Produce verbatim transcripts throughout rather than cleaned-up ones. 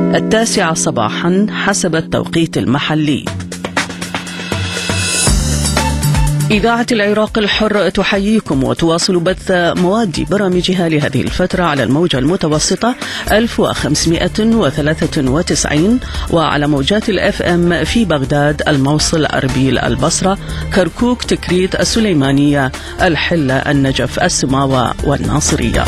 التاسعة صباحا حسب التوقيت المحلي. إذاعة العراق الحر تحييكم وتواصل بث مواد برامجها لهذه الفترة على الموجة المتوسطة ألف وخمسمائة وثلاثة وتسعين وعلى موجات الأف أم في بغداد، الموصل، أربيل، البصرة، كركوك، تكريت، السليمانية، الحلة، النجف، السماوة والناصرية.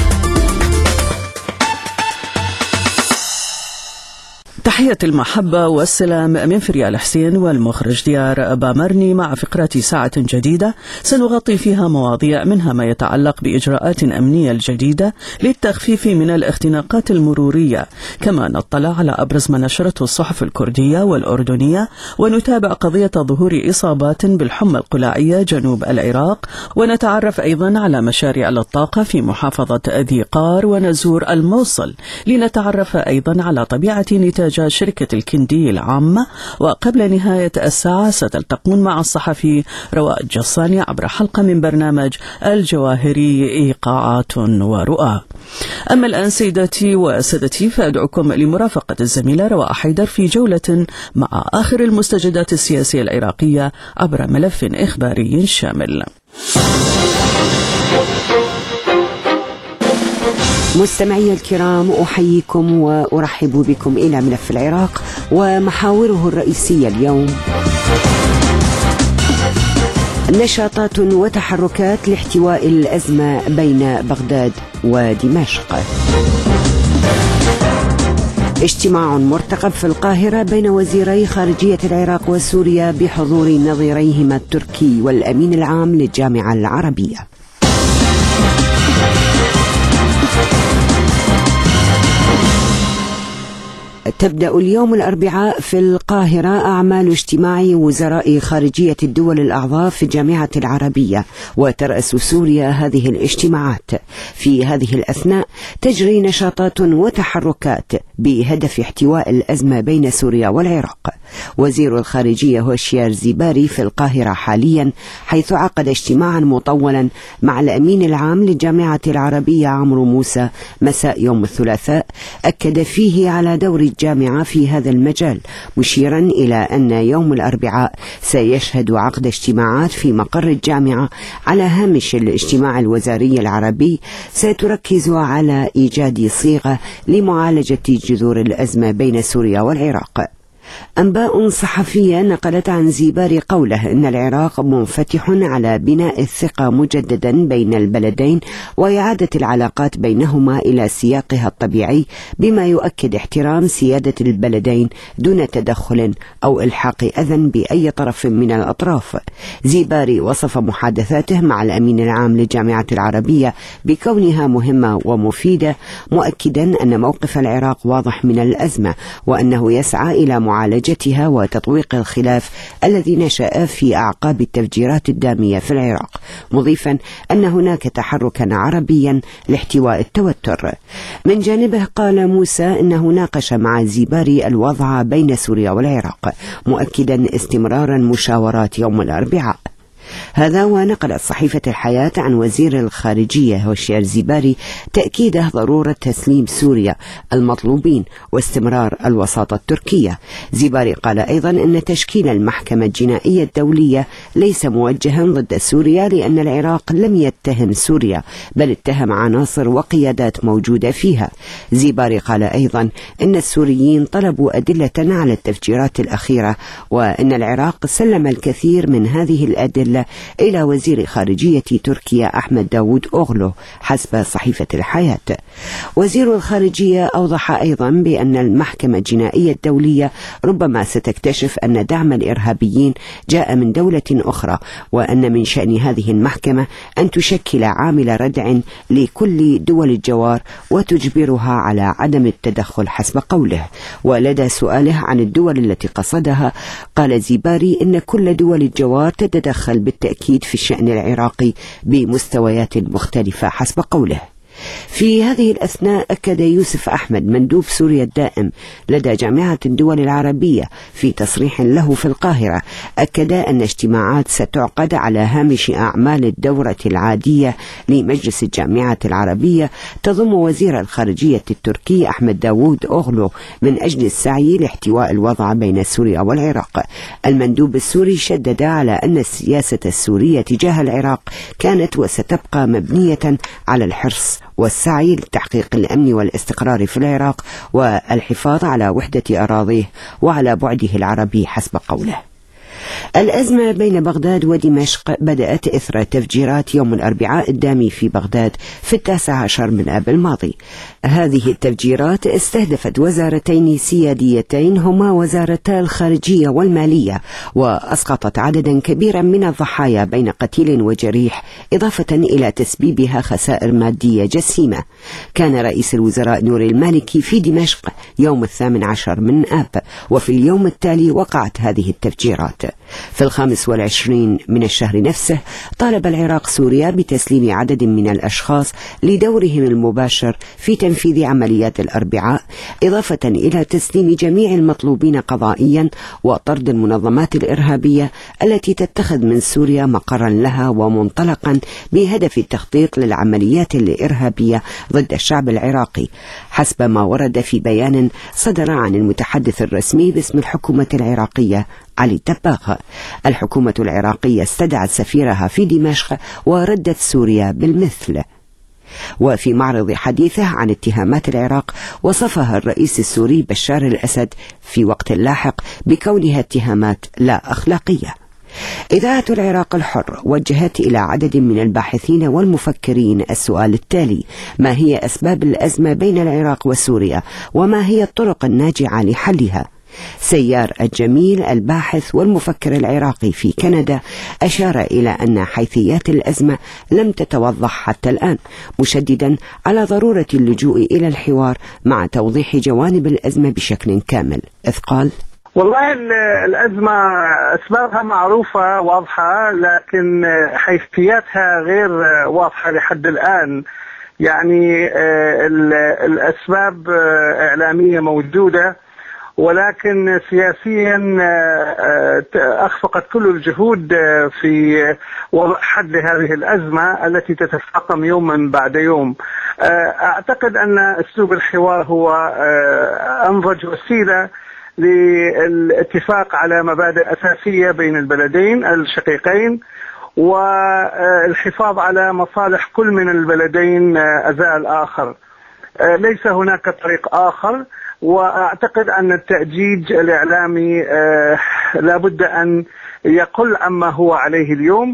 تحية المحبة والسلام من فريال حسين والمخرج ديار بامرني مع فقرات ساعة جديدة سنغطي فيها مواضيع منها ما يتعلق بإجراءات أمنية الجديدة للتخفيف من الاختناقات المرورية، كما نطلع على أبرز ما نشرته الصحف الكردية والأردنية، ونتابع قضية ظهور إصابات بالحمى القلاعية جنوب العراق، ونتعرف أيضا على مشاريع للطاقة في محافظة ذي قار، ونزور الموصل لنتعرف أيضا على طبيعة نتاج شركة الكندي العامة. وقبل نهاية الساعة ستلتقون مع الصحفي رواء الجصاني عبر حلقة من برنامج الجواهري إيقاعات ورؤى. أما الآن سيداتي وسادتي فأدعوكم لمرافقة الزميلة رواء حيدر في جولة مع آخر المستجدات السياسية العراقية عبر ملف إخباري شامل. مستمعي الكرام، أحييكم وأرحب بكم إلى ملف العراق ومحاوره الرئيسية اليوم. نشاطات وتحركات لاحتواء الأزمة بين بغداد ودمشق. اجتماع مرتقب في القاهرة بين وزيري خارجية العراق وسوريا بحضور نظيريهما التركي والأمين العام للجامعة العربية. تبدأ اليوم الأربعاء في القاهرة أعمال اجتماع وزراء خارجية الدول الأعضاء في الجامعة العربية، وترأس سوريا هذه الاجتماعات. في هذه الأثناء تجري نشاطات وتحركات بهدف احتواء الأزمة بين سوريا والعراق. وزير الخارجية هوشيار زيباري في القاهرة حاليا، حيث عقد اجتماعا مطولا مع الأمين العام للجامعة العربية عمرو موسى مساء يوم الثلاثاء، أكد فيه على دور الجامعة في هذا المجال، مشيرا إلى أن يوم الأربعاء سيشهد عقد اجتماعات في مقر الجامعة على هامش الاجتماع الوزاري العربي ستركز على إيجاد صيغة لمعالجة جذور الأزمة بين سوريا والعراق. أنباء صحفية نقلت عن زيباري قوله إن العراق منفتح على بناء الثقة مجددا بين البلدين وإعادة العلاقات بينهما إلى سياقها الطبيعي، بما يؤكد احترام سيادة البلدين دون تدخل أو إلحاق أذى بأي طرف من الأطراف. زيباري وصف محادثاته مع الأمين العام للجامعة العربية بكونها مهمة ومفيدة، مؤكدا أن موقف العراق واضح من الأزمة وأنه يسعى إلى معالجة معالجتها وتطويق الخلاف الذي نشأ في أعقاب التفجيرات الدامية في العراق، مضيفا أن هناك تحركا عربيا لاحتواء التوتر. من جانبه قال موسى أنه ناقش مع زيباري الوضع بين سوريا والعراق، مؤكدا استمرار المشاورات يوم الأربعاء. هذا ونقلت صحيفة الحياة عن وزير الخارجية هوشيار زيباري تأكيد ضرورة تسليم سوريا المطلوبين واستمرار الوساطة التركية. زيباري قال أيضا أن تشكيل المحكمة الجنائية الدولية ليس موجها ضد سوريا، لأن العراق لم يتهم سوريا بل اتهم عناصر وقيادات موجودة فيها. زيباري قال أيضا أن السوريين طلبوا أدلة على التفجيرات الأخيرة، وأن العراق سلم الكثير من هذه الأدلة إلى وزير خارجية تركيا أحمد داود أوغلو حسب صحيفة الحياة. وزير الخارجية أوضح أيضا بأن المحكمة الجنائية الدولية ربما ستكتشف أن دعم الإرهابيين جاء من دولة أخرى، وأن من شأن هذه المحكمة أن تشكل عامل ردع لكل دول الجوار وتجبرها على عدم التدخل حسب قوله. ولدى سؤاله عن الدول التي قصدها قال زيباري إن كل دول الجوار تتدخل بالتأكيد في الشأن العراقي بمستويات مختلفة حسب قوله. في هذه الأثناء أكد يوسف أحمد مندوب سوريا الدائم لدى جامعة الدول العربية في تصريح له في القاهرة، أكد أن اجتماعات ستعقد على هامش أعمال الدورة العادية لمجلس الجامعة العربية تضم وزير الخارجية التركي أحمد داوود أوغلو من أجل السعي لاحتواء الوضع بين سوريا والعراق. المندوب السوري شدد على أن السياسة السورية تجاه العراق كانت وستبقى مبنية على الحرص والسعي لتحقيق الأمن والاستقرار في العراق والحفاظ على وحدة أراضيه وعلى بعده العربي حسب قوله. الأزمة بين بغداد ودمشق بدأت إثر تفجيرات يوم الأربعاء الدامي في بغداد في التاسع عشر من آب الماضي. هذه التفجيرات استهدفت وزارتين سياديتين هما وزارتا الخارجية والمالية، وأسقطت عددا كبيرا من الضحايا بين قتيل وجريح، إضافة إلى تسبيبها خسائر مادية جسيمة. كان رئيس الوزراء نور المالكي في دمشق يوم الثامن عشر من آب، وفي اليوم التالي وقعت هذه التفجيرات. في الخامس والعشرين من الشهر نفسه طالب العراق سوريا بتسليم عدد من الأشخاص لدورهم المباشر في تنفيذ عمليات الأربعاء، إضافة إلى تسليم جميع المطلوبين قضائيا وطرد المنظمات الإرهابية التي تتخذ من سوريا مقرا لها ومنطلقا بهدف التخطيط للعمليات الإرهابية ضد الشعب العراقي، حسب ما ورد في بيان صدر عن المتحدث الرسمي باسم الحكومة العراقية علي الدباغ. الحكومة العراقية استدعت سفيرها في دمشق وردت سوريا بالمثل. وفي معرض حديثه عن اتهامات العراق وصفها الرئيس السوري بشار الأسد في وقت لاحق بكونها اتهامات لا أخلاقية. إذاعة العراق الحر وجهت إلى عدد من الباحثين والمفكرين السؤال التالي: ما هي أسباب الأزمة بين العراق وسوريا، وما هي الطرق الناجعة لحلها؟ سيار الجميل الباحث والمفكر العراقي في كندا أشار إلى أن حيثيات الأزمة لم تتوضح حتى الآن، مشددا على ضرورة اللجوء إلى الحوار مع توضيح جوانب الأزمة بشكل كامل، إذ قال: والله الأزمة أسبابها معروفة واضحة، لكن حيثياتها غير واضحة لحد الآن. يعني الأسباب إعلامية موجودة، ولكن سياسيا أخفقت كل الجهود في وضع حل لهذه الأزمة التي تتفاقم يوما بعد يوم. أعتقد أن أسلوب الحوار هو أنضج وسيلة للاتفاق على مبادئ أساسية بين البلدين الشقيقين، والحفاظ على مصالح كل من البلدين أزاء الآخر. ليس هناك طريق آخر، وأعتقد أن التأجيج الإعلامي لابد أن يقل عما هو عليه اليوم،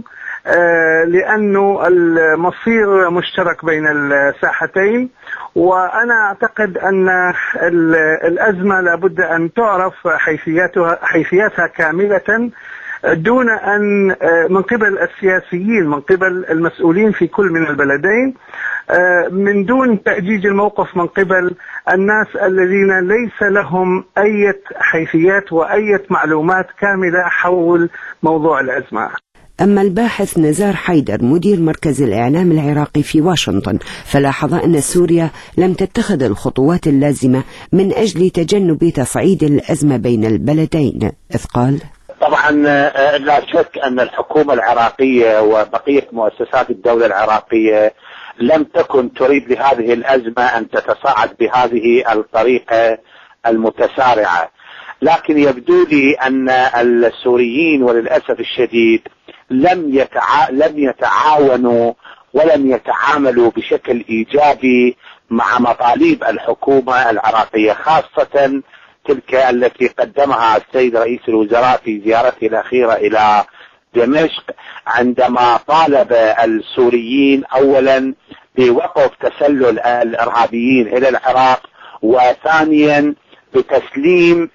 لأنه المصير مشترك بين الساحتين. وأنا أعتقد أن الأزمة لابد أن تعرف حيثياتها حيثياتها كاملة، دون أن من قبل السياسيين، من قبل المسؤولين في كل من البلدين، من دون تأجيج الموقف من قبل الناس الذين ليس لهم أي حيثيات وأي معلومات كاملة حول موضوع الأزمة. أما الباحث نزار حيدر مدير مركز الإعلام العراقي في واشنطن فلاحظ أن سوريا لم تتخذ الخطوات اللازمة من أجل تجنب تصعيد الأزمة بين البلدين، إذ قال: طبعا لا شك أن الحكومة العراقية وبقية مؤسسات الدولة العراقية لم تكن تريد لهذه الأزمة أن تتصاعد بهذه الطريقة المتسارعة، لكن يبدو لي أن السوريين وللأسف الشديد لم يتع... لم يتعاونوا ولم يتعاملوا بشكل إيجابي مع مطالب الحكومة العراقية، خاصة تلك التي قدمها السيد رئيس الوزراء في زيارته الأخيرة إلى دمشق، عندما طالب السوريين أولا بوقف تسلل الإرهابيين إلى العراق، وثانيا بتسليم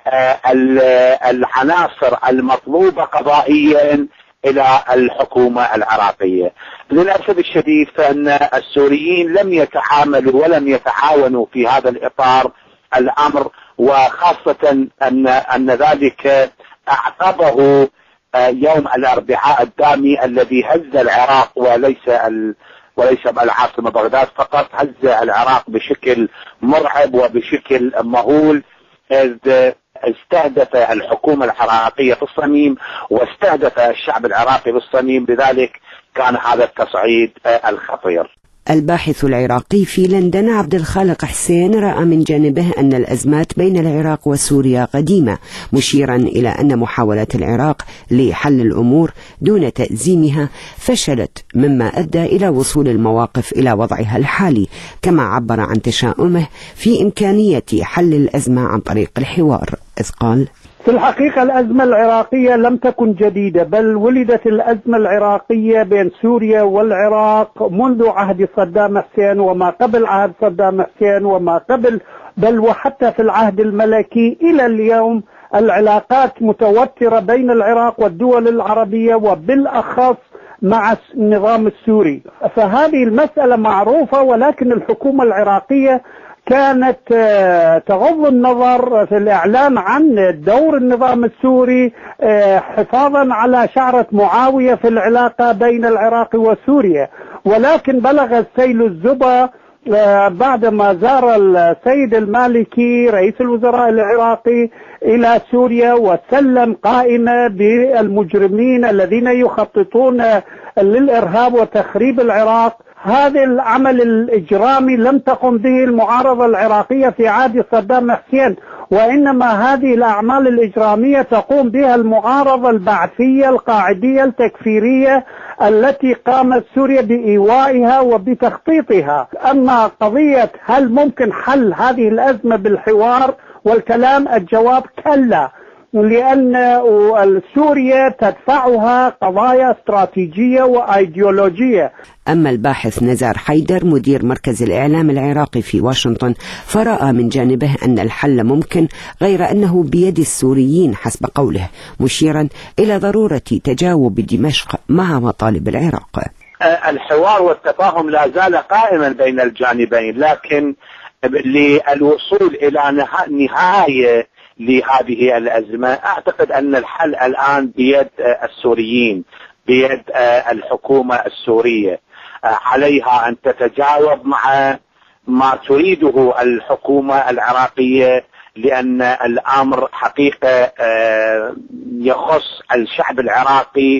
العناصر المطلوبة قضائيا إلى الحكومة العراقية. للأسف الشديد فإن السوريين لم يتعاملوا ولم يتعاونوا في هذا الإطار الأمر، وخاصة أن أن ذلك أعقبه يوم الأربعاء الدامي الذي هز العراق وليس وليس العاصمة بغداد فقط، هز العراق بشكل مرعب وبشكل مهول، إذ استهدف الحكومة العراقية في الصميم واستهدف الشعب العراقي بالصميم، لذلك كان هذا التصعيد الخطير. الباحث العراقي في لندن عبد الخالق حسين رأى من جانبه أن الأزمات بين العراق وسوريا قديمة، مشيرا إلى أن محاولات العراق لحل الأمور دون تأزيمها فشلت، مما أدى إلى وصول المواقف إلى وضعها الحالي، كما عبر عن تشاؤمه في إمكانية حل الأزمة عن طريق الحوار، إذ قال: في الحقيقة الأزمة العراقية لم تكن جديدة، بل ولدت الأزمة العراقية بين سوريا والعراق منذ عهد صدام حسين وما قبل عهد صدام حسين وما قبل، بل وحتى في العهد الملكي إلى اليوم. العلاقات متوترة بين العراق والدول العربية وبالأخص مع النظام السوري، فهذه المسألة معروفة، ولكن الحكومة العراقية كانت تغض النظر في الإعلام عن دور النظام السوري حفاظا على شعرة معاوية في العلاقة بين العراق وسوريا. ولكن بلغ السيل الزبا بعدما زار السيد المالكي رئيس الوزراء العراقي إلى سوريا وسلم قائمة بالمجرمين الذين يخططون للإرهاب وتخريب العراق. هذا العمل الإجرامي لم تقم به المعارضة العراقية في عهد صدام حسين، وإنما هذه الأعمال الإجرامية تقوم بها المعارضة البعثية القاعدية التكفيرية التي قامت سوريا بإيوائها وبتخطيطها. أما قضية هل ممكن حل هذه الأزمة بالحوار والكلام، الجواب كلا، لأن سوريا تدفعها قضايا استراتيجية وأيديولوجية. أما الباحث نزار حيدر مدير مركز الإعلام العراقي في واشنطن فرأى من جانبه أن الحل ممكن، غير أنه بيد السوريين حسب قوله، مشيرا إلى ضرورة تجاوب دمشق مع مطالب العراق. الحوار والتفاهم لا زال قائما بين الجانبين، لكن للوصول إلى نهاية لهذه الأزمة أعتقد أن الحل الآن بيد السوريين، بيد الحكومة السورية. عليها أن تتجاوب مع ما تريده الحكومة العراقية، لأن الأمر حقيقة يخص الشعب العراقي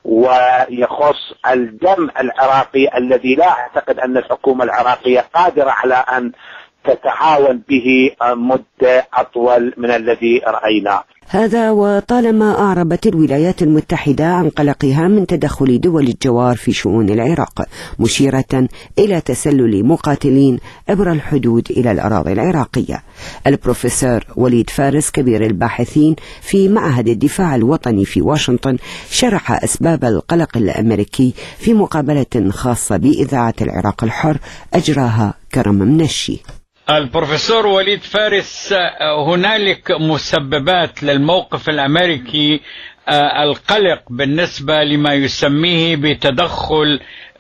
ويخص الدم العراقي الذي لا أعتقد أن الحكومة العراقية قادرة على أن تتعاون به مدة أطول من الذي رأيناه. هذا وطالما أعربت الولايات المتحدة عن قلقها من تدخل دول الجوار في شؤون العراق، مشيرة إلى تسلل مقاتلين عبر الحدود إلى الأراضي العراقية. البروفيسور وليد فارس كبير الباحثين في معهد الدفاع الوطني في واشنطن شرح أسباب القلق الأمريكي في مقابلة خاصة بإذاعة العراق الحر أجراها كرم منشي. البروفيسور وليد فارس، هنالك مسببات للموقف الأمريكي القلق بالنسبة لما يسميه بتدخل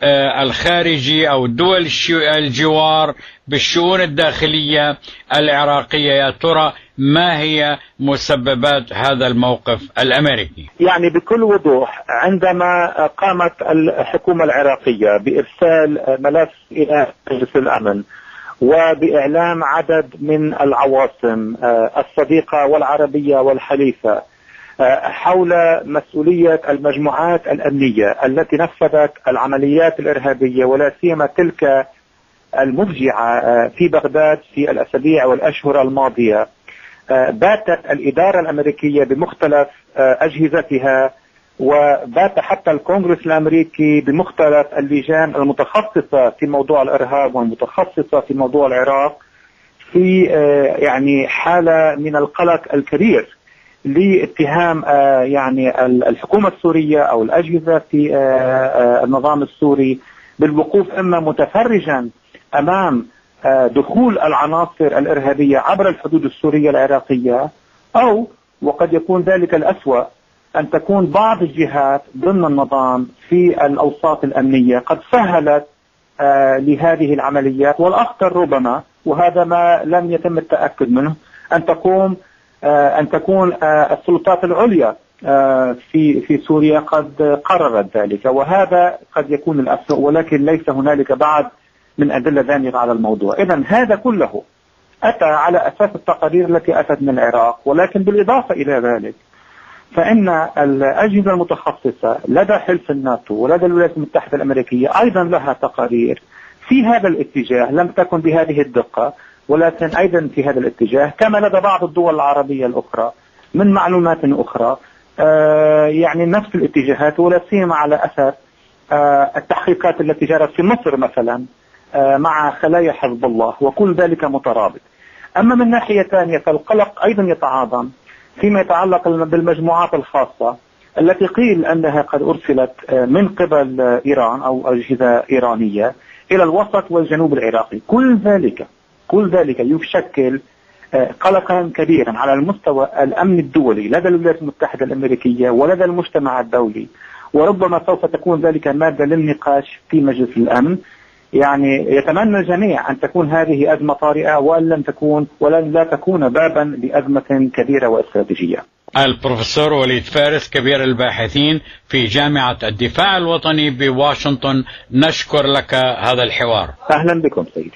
الخارجي أو دول الجوار بالشؤون الداخلية العراقية. يا ترى ما هي مسببات هذا الموقف الأمريكي؟ يعني بكل وضوح عندما قامت الحكومة العراقية بإرسال ملف إلى مجلس الأمن وبإعلام عدد من العواصم الصديقة والعربية والحليفة حول مسؤولية المجموعات الأمنية التي نفذت العمليات الإرهابية ولا سيما تلك المفجعة في بغداد في الأسابيع والأشهر الماضية، باتت الإدارة الأمريكية بمختلف أجهزتها وبات حتى الكونغرس الأمريكي بمختلف اللجان المتخصصة في موضوع الإرهاب والمتخصصة في موضوع العراق في يعني حالة من القلق الكبير لاتهام يعني الحكومة السورية أو الأجهزة في النظام السوري بالوقوف إما متفرجا أمام دخول العناصر الإرهابية عبر الحدود السورية العراقية، أو وقد يكون ذلك الأسوأ أن تكون بعض الجهات ضمن النظام في الأوساط الأمنية قد سهلت آه لهذه العمليات، والأخطر ربما وهذا ما لم يتم التأكد منه أن تقوم آه أن تكون آه السلطات العليا في في سوريا قد قررت ذلك، وهذا قد يكون الأسوأ، ولكن ليس هنالك بعد من أدلة دامغة على الموضوع. إذن هذا كله أتى على أساس التقارير التي أتت من العراق، ولكن بالإضافة إلى ذلك فإن الأجهزة المتخصصة لدى حلف الناتو ولدى الولايات المتحدة الأمريكية أيضا لها تقارير في هذا الاتجاه، لم تكن بهذه الدقة ولكن أيضا في هذا الاتجاه، كما لدى بعض الدول العربية الأخرى من معلومات أخرى آه يعني نفس الاتجاهات، ولا سيما على أثر آه التحقيقات التي جرت في مصر مثلا آه مع خلايا حزب الله، وكل ذلك مترابط. أما من ناحية ثانية فالقلق أيضا يتعاظم فيما يتعلق بالمجموعات الخاصة التي قيل أنها قد أرسلت من قبل إيران أو أجهزة إيرانية إلى الوسط والجنوب العراقي. كل ذلك كل ذلك يشكل قلقا كبيرا على المستوى الأمن الدولي لدى الولايات المتحدة الأمريكية ولدى المجتمع الدولي، وربما سوف تكون ذلك مادة للنقاش في مجلس الأمن. يعني يتمنى الجميع أن تكون هذه أزمة طارئة ولن لن تكون ولن لا تكون بابا لأزمة كبيرة واستراتيجية. البروفيسور وليد فارس كبير الباحثين في جامعة الدفاع الوطني بواشنطن، نشكر لك هذا الحوار. أهلا بكم سيدي.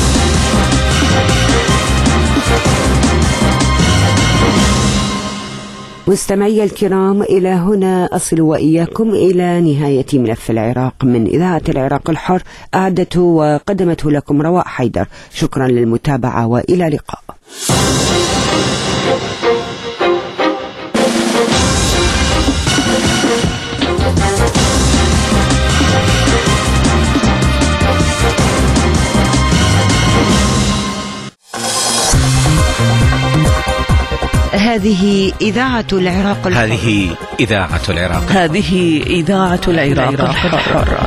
مستمعي الكرام، إلى هنا أصل وإياكم إلى نهاية ملف العراق من إذاعة العراق الحر، أعدته وقدمته لكم رواء حيدر. شكرا للمتابعة وإلى اللقاء. هذه إذاعة العراق الحر. هذه إذاعة العراق هذه إذاعة العراق الحر.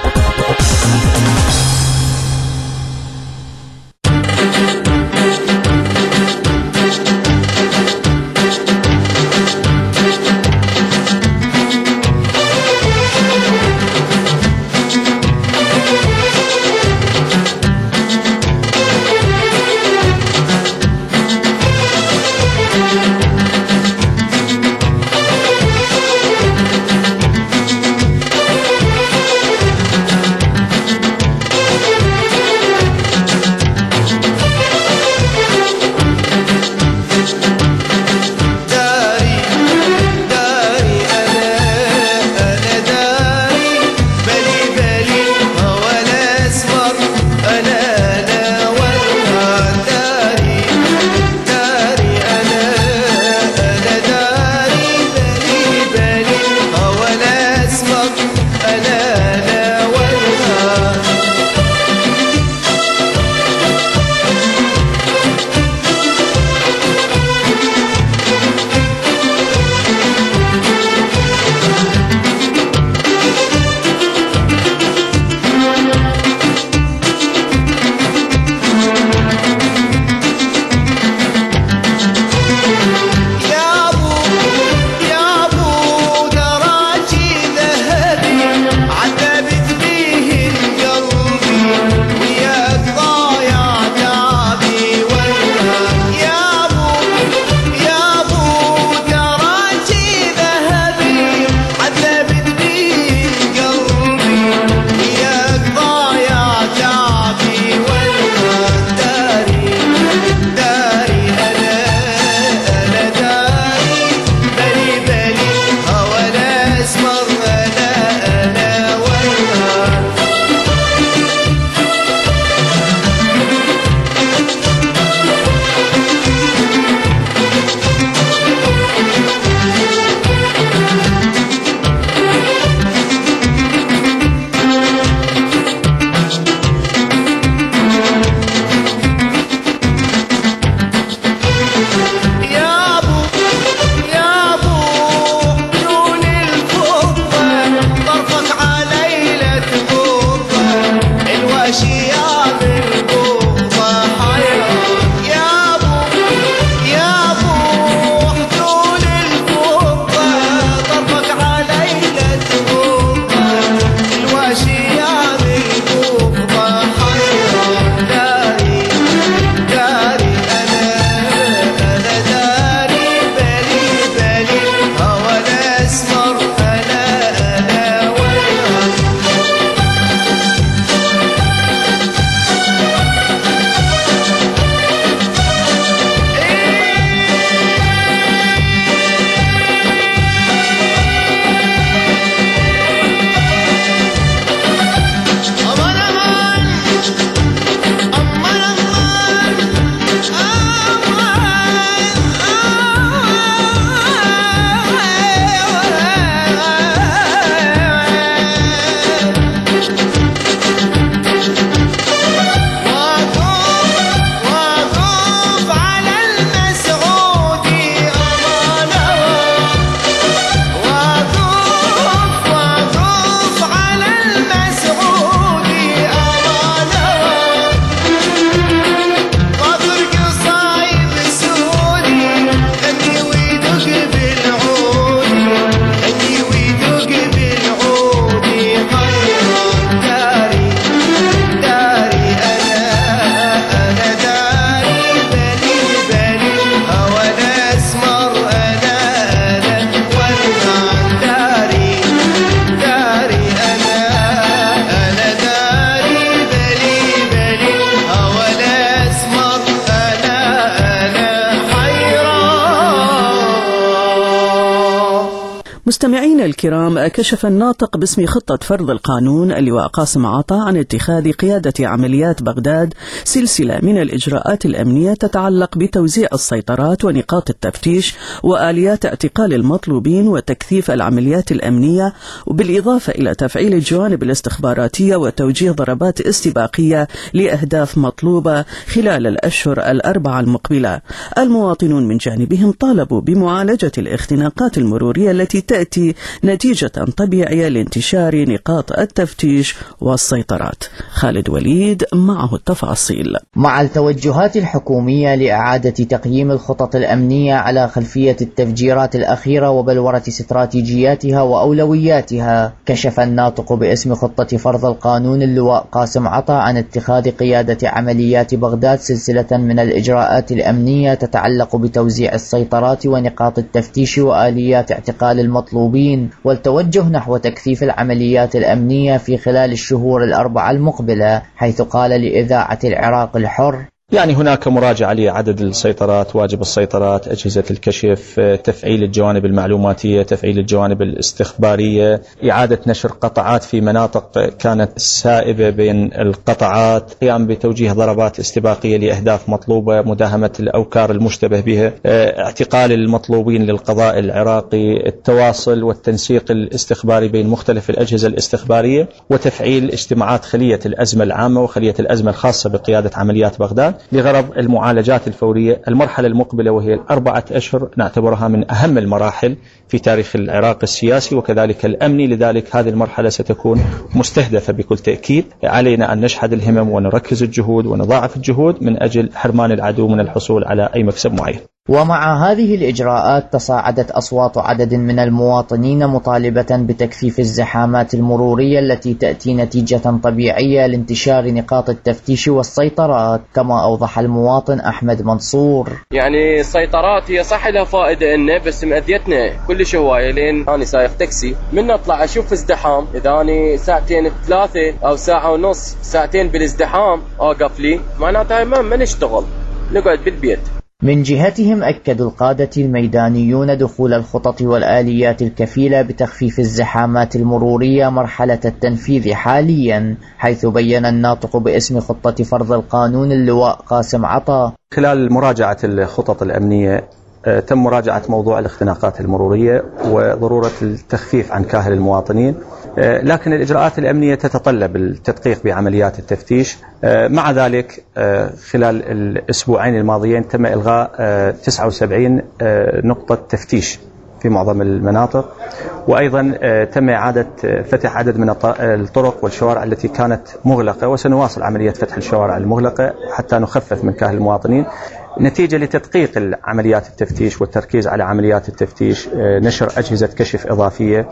مستمعينا الكرام، كشف الناطق باسم خطة فرض القانون اللواء قاسم عطا عن اتخاذ قيادة عمليات بغداد سلسلة من الإجراءات الأمنية تتعلق بتوزيع السيطرات ونقاط التفتيش وآليات اعتقال المطلوبين وتكثيف العمليات الأمنية، وبالإضافة إلى تفعيل الجوانب الاستخباراتية وتوجيه ضربات استباقية لأهداف مطلوبة خلال الأشهر الأربعة المقبلة. المواطنون من جانبهم طالبوا بمعالجة الاختناقات المرورية التي تأتي نتيجة طبيعية لانتشار نقاط التفتيش والسيطرات. خالد وليد معه التفاصيل. مع التوجهات الحكومية لإعادة تقييم الخطط الأمنية على خلفية التفجيرات الأخيرة وبلورة استراتيجياتها وأولوياتها، كشف الناطق باسم خطة فرض القانون اللواء قاسم عطا عن اتخاذ قيادة عمليات بغداد سلسلة من الإجراءات الأمنية تتعلق بتوزيع السيطرات ونقاط التفتيش وآليات اعتقال المطلوبين، والتوجه نحو تكثيف العمليات الأمنية في خلال الشهور الأربعة المقبلة، حيث قال لإذاعة العراق الحر: يعني هناك مراجعة لعدد السيطرات، واجب السيطرات، أجهزة الكشف، تفعيل الجوانب المعلوماتية، تفعيل الجوانب الاستخبارية، إعادة نشر قطعات في مناطق كانت سائبة بين القطعات، قيام بتوجيه ضربات استباقية لأهداف مطلوبة، مداهمة الأوكار المشتبه بها، اعتقال المطلوبين للقضاء العراقي، التواصل والتنسيق الاستخباري بين مختلف الأجهزة الاستخبارية، وتفعيل اجتماعات خلية الأزمة العامة وخلية الأزمة الخاصة بقيادة عمليات بغداد لغرض المعالجات الفورية. المرحلة المقبلة وهي الأربعة أشهر نعتبرها من أهم المراحل في تاريخ العراق السياسي وكذلك الأمني، لذلك هذه المرحلة ستكون مستهدفة بكل تأكيد. علينا أن نشحذ الهمم ونركز الجهود ونضاعف الجهود من أجل حرمان العدو من الحصول على أي مكسب معين. ومع هذه الإجراءات تصاعدت أصوات عدد من المواطنين مطالبة بتكثيف الزحامات المرورية التي تأتي نتيجة طبيعية لانتشار نقاط التفتيش والسيطرات، كما أوضح المواطن أحمد منصور: يعني السيطرات هي صح لها فائدة إنه بس مأذيتنا كل هواية، لين أنا سايق تاكسي من أطلع أشوف ازدحام، إذا أنا ساعتين ثلاثة أو ساعة ونص ساعتين بالازدحام أوقف لي، معناتها ما ما نشتغل، نقعد بالبيت. من جهتهم أكدوا القادة الميدانيون دخول الخطط والآليات الكفيلة بتخفيف الزحامات المرورية مرحلة التنفيذ حاليا، حيث بيّن الناطق باسم خطة فرض القانون اللواء قاسم عطا: خلال مراجعة الخطط الأمنية تم مراجعة موضوع الاختناقات المرورية وضرورة التخفيف عن كاهل المواطنين، لكن الإجراءات الأمنية تتطلب التدقيق بعمليات التفتيش. مع ذلك خلال الأسبوعين الماضيين تم إلغاء تسعة وسبعين نقطة تفتيش في معظم المناطق، وأيضا تم إعادة فتح عدد من الطرق والشوارع التي كانت مغلقة، وسنواصل عملية فتح الشوارع المغلقة حتى نخفف من كاهل المواطنين نتيجة لتدقيق عمليات التفتيش والتركيز على عمليات التفتيش، نشر أجهزة كشف إضافية.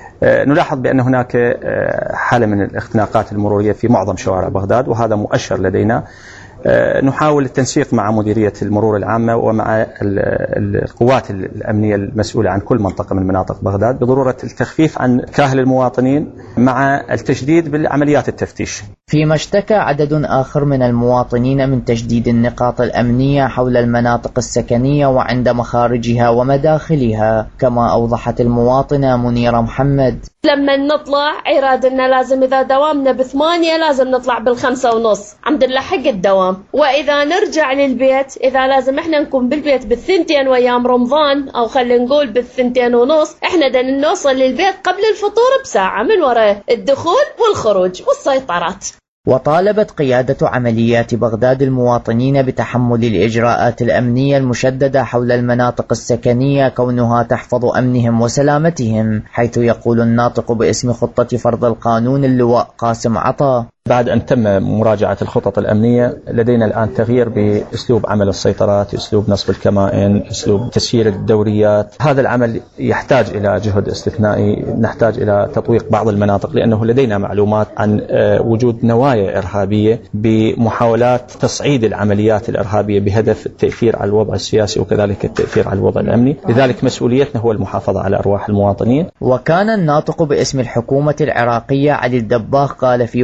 نلاحظ بأن هناك حالة من الاختناقات المرورية في معظم شوارع بغداد، وهذا مؤشر لدينا. نحاول التنسيق مع مديرية المرور العامة ومع القوات الأمنية المسؤولة عن كل منطقة من مناطق بغداد بضرورة التخفيف عن كاهل المواطنين مع التشديد بالعمليات التفتيش. فيما اشتكى عدد آخر من المواطنين من تشديد النقاط الأمنية حول المناطق السكنية وعند مخارجها ومداخلها، كما أوضحت المواطنة منيرة محمد: لما نطلع عرادنا لازم إذا دوامنا بثمانية لازم نطلع بالخمسة ونص عند نلحق الدوام، وإذا نرجع للبيت إذا لازم إحنا نكون بالبيت بالثنتين وأيام رمضان أو خلينا نقول بالثنتين ونص، إحنا دن نوصل للبيت قبل الفطور بساعة من وراء الدخول والخروج والسيطرات. وطالبت قيادة عمليات بغداد المواطنين بتحمل الإجراءات الأمنية المشددة حول المناطق السكنية كونها تحفظ أمنهم وسلامتهم، حيث يقول الناطق باسم خطة فرض القانون اللواء قاسم عطا: بعد أن تم مراجعة الخطط الأمنية لدينا الآن تغيير بأسلوب عمل السيطرات، أسلوب نصب الكمائن، أسلوب تسيير الدوريات. هذا العمل يحتاج إلى جهد استثنائي، نحتاج إلى تطويق بعض المناطق لأنه لدينا معلومات عن وجود نوايا إرهابية بمحاولات تصعيد العمليات الإرهابية بهدف التأثير على الوضع السياسي وكذلك التأثير على الوضع الأمني، لذلك مسؤوليتنا هو المحافظة على أرواح المواطنين. وكان الناطق باسم الحكومة العراقية علي الدباغ قال في وقت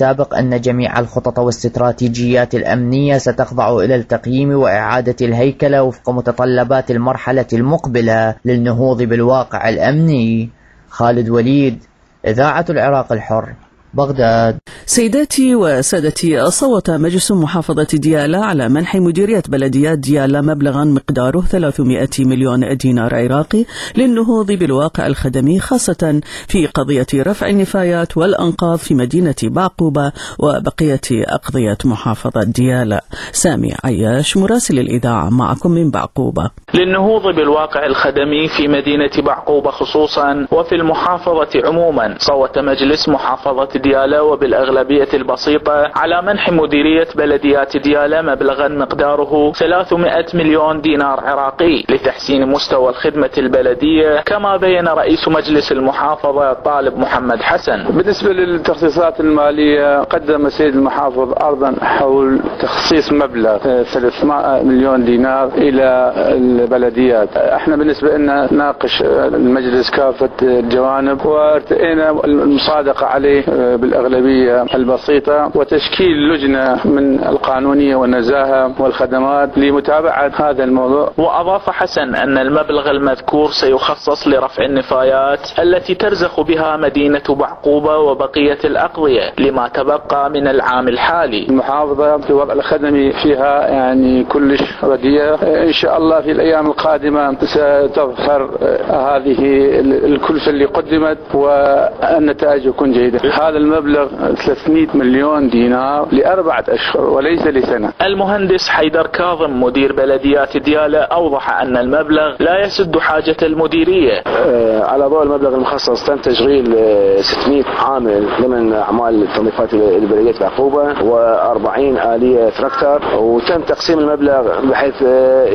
السابق أن جميع الخطط والاستراتيجيات الأمنية ستخضع إلى التقييم وإعادة الهيكلة وفق متطلبات المرحلة المقبلة للنهوض بالواقع الأمني. خالد وليد، إذاعة العراق الحر، بغداد. سيداتي وسادتي، صوت مجلس محافظة ديالى على منح مديرية بلديات ديالى مبلغا مقداره ثلاثمائة مليون دينار عراقي للنهوض بالواقع الخدمي، خاصة في قضية رفع النفايات والأنقاض في مدينة بعقوبة وبقية أقضية محافظة ديالى. سامي عياش، مراسل الإذاعة، معكم من بعقوبة. للنهوض بالواقع الخدمي في مدينة بعقوبة خصوصا وفي المحافظة عموما، صوت مجلس محافظة ديالى وبالأغلبية البسيطة على منح مديرية بلديات ديالى مبلغا مقداره ثلاثمائة مليون دينار عراقي لتحسين مستوى الخدمة البلدية، كما بين رئيس مجلس المحافظة طالب محمد حسن. بالنسبة للتخصيصات المالية، قدم السيد المحافظ أرضا حول تخصيص مبلغ ثلاثمائة مليون دينار إلى البلديات. احنا بالنسبة لنا ناقش المجلس كافة الجوانب وارتئينا المصادقة عليه بالأغلبية البسيطة، وتشكيل لجنة من القانونية والنزاهة والخدمات لمتابعة هذا الموضوع. وأضاف حسن أن المبلغ المذكور سيخصص لرفع النفايات التي ترزخ بها مدينة بعقوبة وبقية الأقضية لما تبقى من العام الحالي. المحافظة في الوضع الخدمي فيها يعني كلش رديئة، إن شاء الله في الأيام القادمة ستظهر هذه الكلفة اللي قدمت والنتائج تكون جيدة. هذا المبلغ ثلاثمائة مليون دينار لأربعة أشهر وليس لسنة. المهندس حيدر كاظم مدير بلديات ديالى أوضح أن المبلغ لا يسد حاجة المديرية. على ضوء المبلغ المخصص تم تشغيل ستمائة عامل ضمن أعمال تنظيفات البلديات بعقوبة وأربعين آلية تراكتر، وتم تقسيم المبلغ بحيث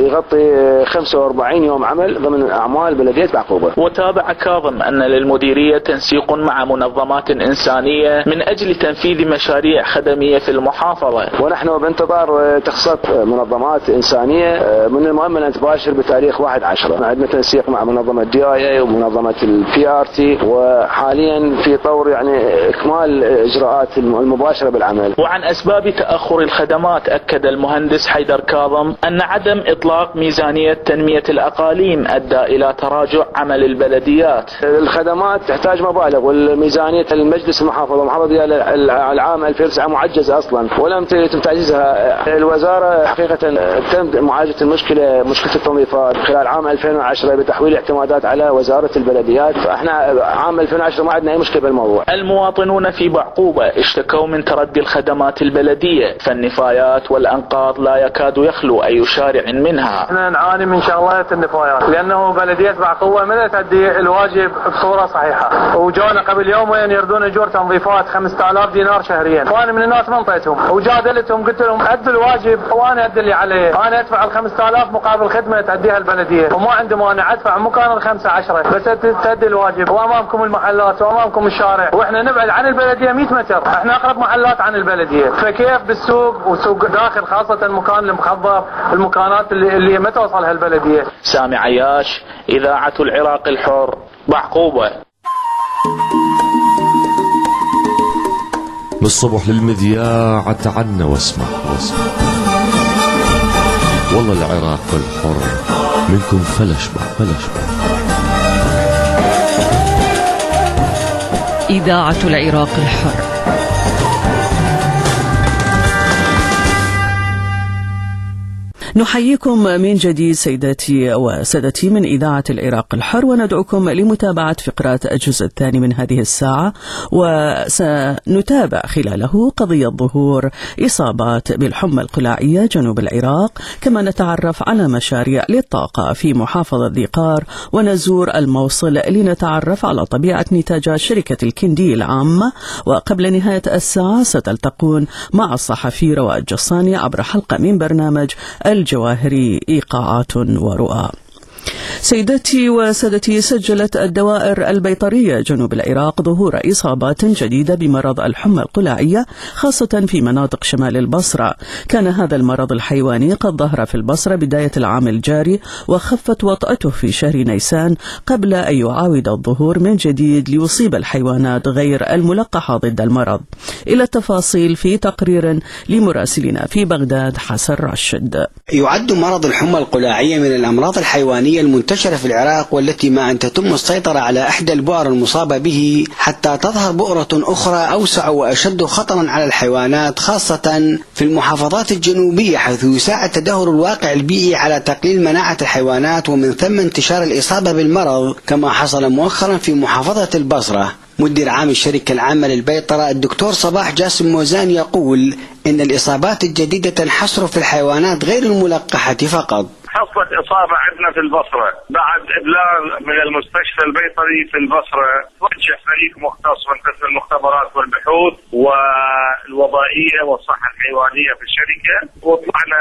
يغطي خمسة وأربعين يوم عمل ضمن أعمال بلديات بعقوبة. وتابع كاظم أن للمديرية تنسيق مع منظمات إنسانية من أجل تنفيذ مشاريع خدمية في المحافظة. ونحن بانتظار تخصص منظمات إنسانية من المهم أن تباشر بتاريخ واحد عشرة. عندنا تنسيق مع منظمة دي آي اي ومنظمة البي ار تي، وحاليا في طور يعني إكمال إجراءات المباشرة بالعمل. وعن أسباب تأخر الخدمات، أكد المهندس حيدر كاظم أن عدم إطلاق ميزانية تنمية الأقاليم أدى إلى تراجع عمل البلديات. الخدمات تحتاج مبالغ، والميزانية المجلس المحافظة محافظة ديالى العام ألفين وتسعة معجزة أصلا ولم يتم تعزيزها. الوزارة حقيقة تم معالجة المشكلة مشكلة التنظيفات خلال عام ألفين وعشرة بتحويل اعتمادات على وزارة البلديات، فاحنا عام ألفين وعشرة ما عندنا أي مشكلة بالموضوع. المواطنون في بعقوبة اشتكوا من تردي الخدمات البلدية، فالنفايات والأنقاض لا يكاد يخلو أي شارع منها. احنا نعاني من شغلات النفايات لأنه بلدية بعقوبة ما تؤدي الواجب بصورة صحيحة، وجونا قبل يومين يردون اجور تنظيفات خمسة آلاف دينار شهريا، وانا من الناس ما انطيتهم وجادلتهم قلت لهم ادوا الواجب وانا ادي اللي عليه، انا ادفع ال خمسة آلاف مقابل خدمه تأديها البلديه، وما عندي مانع ادفع مكان ال خمسة عشرة، بس تأدي الواجب وامامكم المحلات وامامكم الشارع، واحنا نبعد عن البلديه مئة متر، احنا اقرب محلات عن البلديه، فكيف بالسوق وسوق داخل خاصه المكان المخضر، المكانات اللي اللي ما توصلها البلديه. سامي عياش، إذاعة العراق الحر، بعقوبة. من الصبح للمذياع تعنا واسمع واسمع، والله العراق الحر منكم فلشبع فلشبع. إذاعة العراق الحر. نحييكم من جديد سيداتي وسادتي من إذاعة العراق الحر، وندعوكم لمتابعة فقرات الجزء الثاني من هذه الساعة، وسنتابع خلاله قضية ظهور إصابات بالحمى القلاعية جنوب العراق، كما نتعرف على مشاريع للطاقة في محافظة ذي قار، ونزور الموصل لنتعرف على طبيعة نتاجات شركة الكندي العامة. وقبل نهاية الساعة ستلتقون مع الصحفي رواء الجصاني عبر حلقة من برنامج الجواهري إيقاعات ورؤى. سيداتي وسادتي، سجلت الدوائر البيطرية جنوب العراق ظهور إصابات جديدة بمرض الحمى القلاعية خاصة في مناطق شمال البصرة. كان هذا المرض الحيواني قد ظهر في البصرة بداية العام الجاري وخفت وطأته في شهر نيسان قبل أن يعاود الظهور من جديد ليصيب الحيوانات غير الملقحة ضد المرض. إلى التفاصيل في تقرير لمراسلنا في بغداد حسن راشد. يعد مرض الحمى القلاعية من الأمراض الحيوانية المنتشرة في العراق، والتي ما أن تتم السيطرة على إحدى البؤر المصابة به حتى تظهر بؤرة أخرى أوسع وأشد خطرا على الحيوانات، خاصة في المحافظات الجنوبية، حيث يساعد تدهور الواقع البيئي على تقليل مناعة الحيوانات ومن ثم انتشار الإصابة بالمرض، كما حصل مؤخرا في محافظة البصرة. مدير عام الشركة العامة للبيطرة الدكتور صباح جاسم موزان يقول إن الإصابات الجديدة تنحصر في الحيوانات غير الملقحة فقط. حصلت إصابة عندنا في البصرة بعد إبلاغ من المستشفى البيطري في البصرة، وجه فريق مختص من قسم المختبرات والبحوث والوبائية والصحة الحيوانية في الشركة، وطلعنا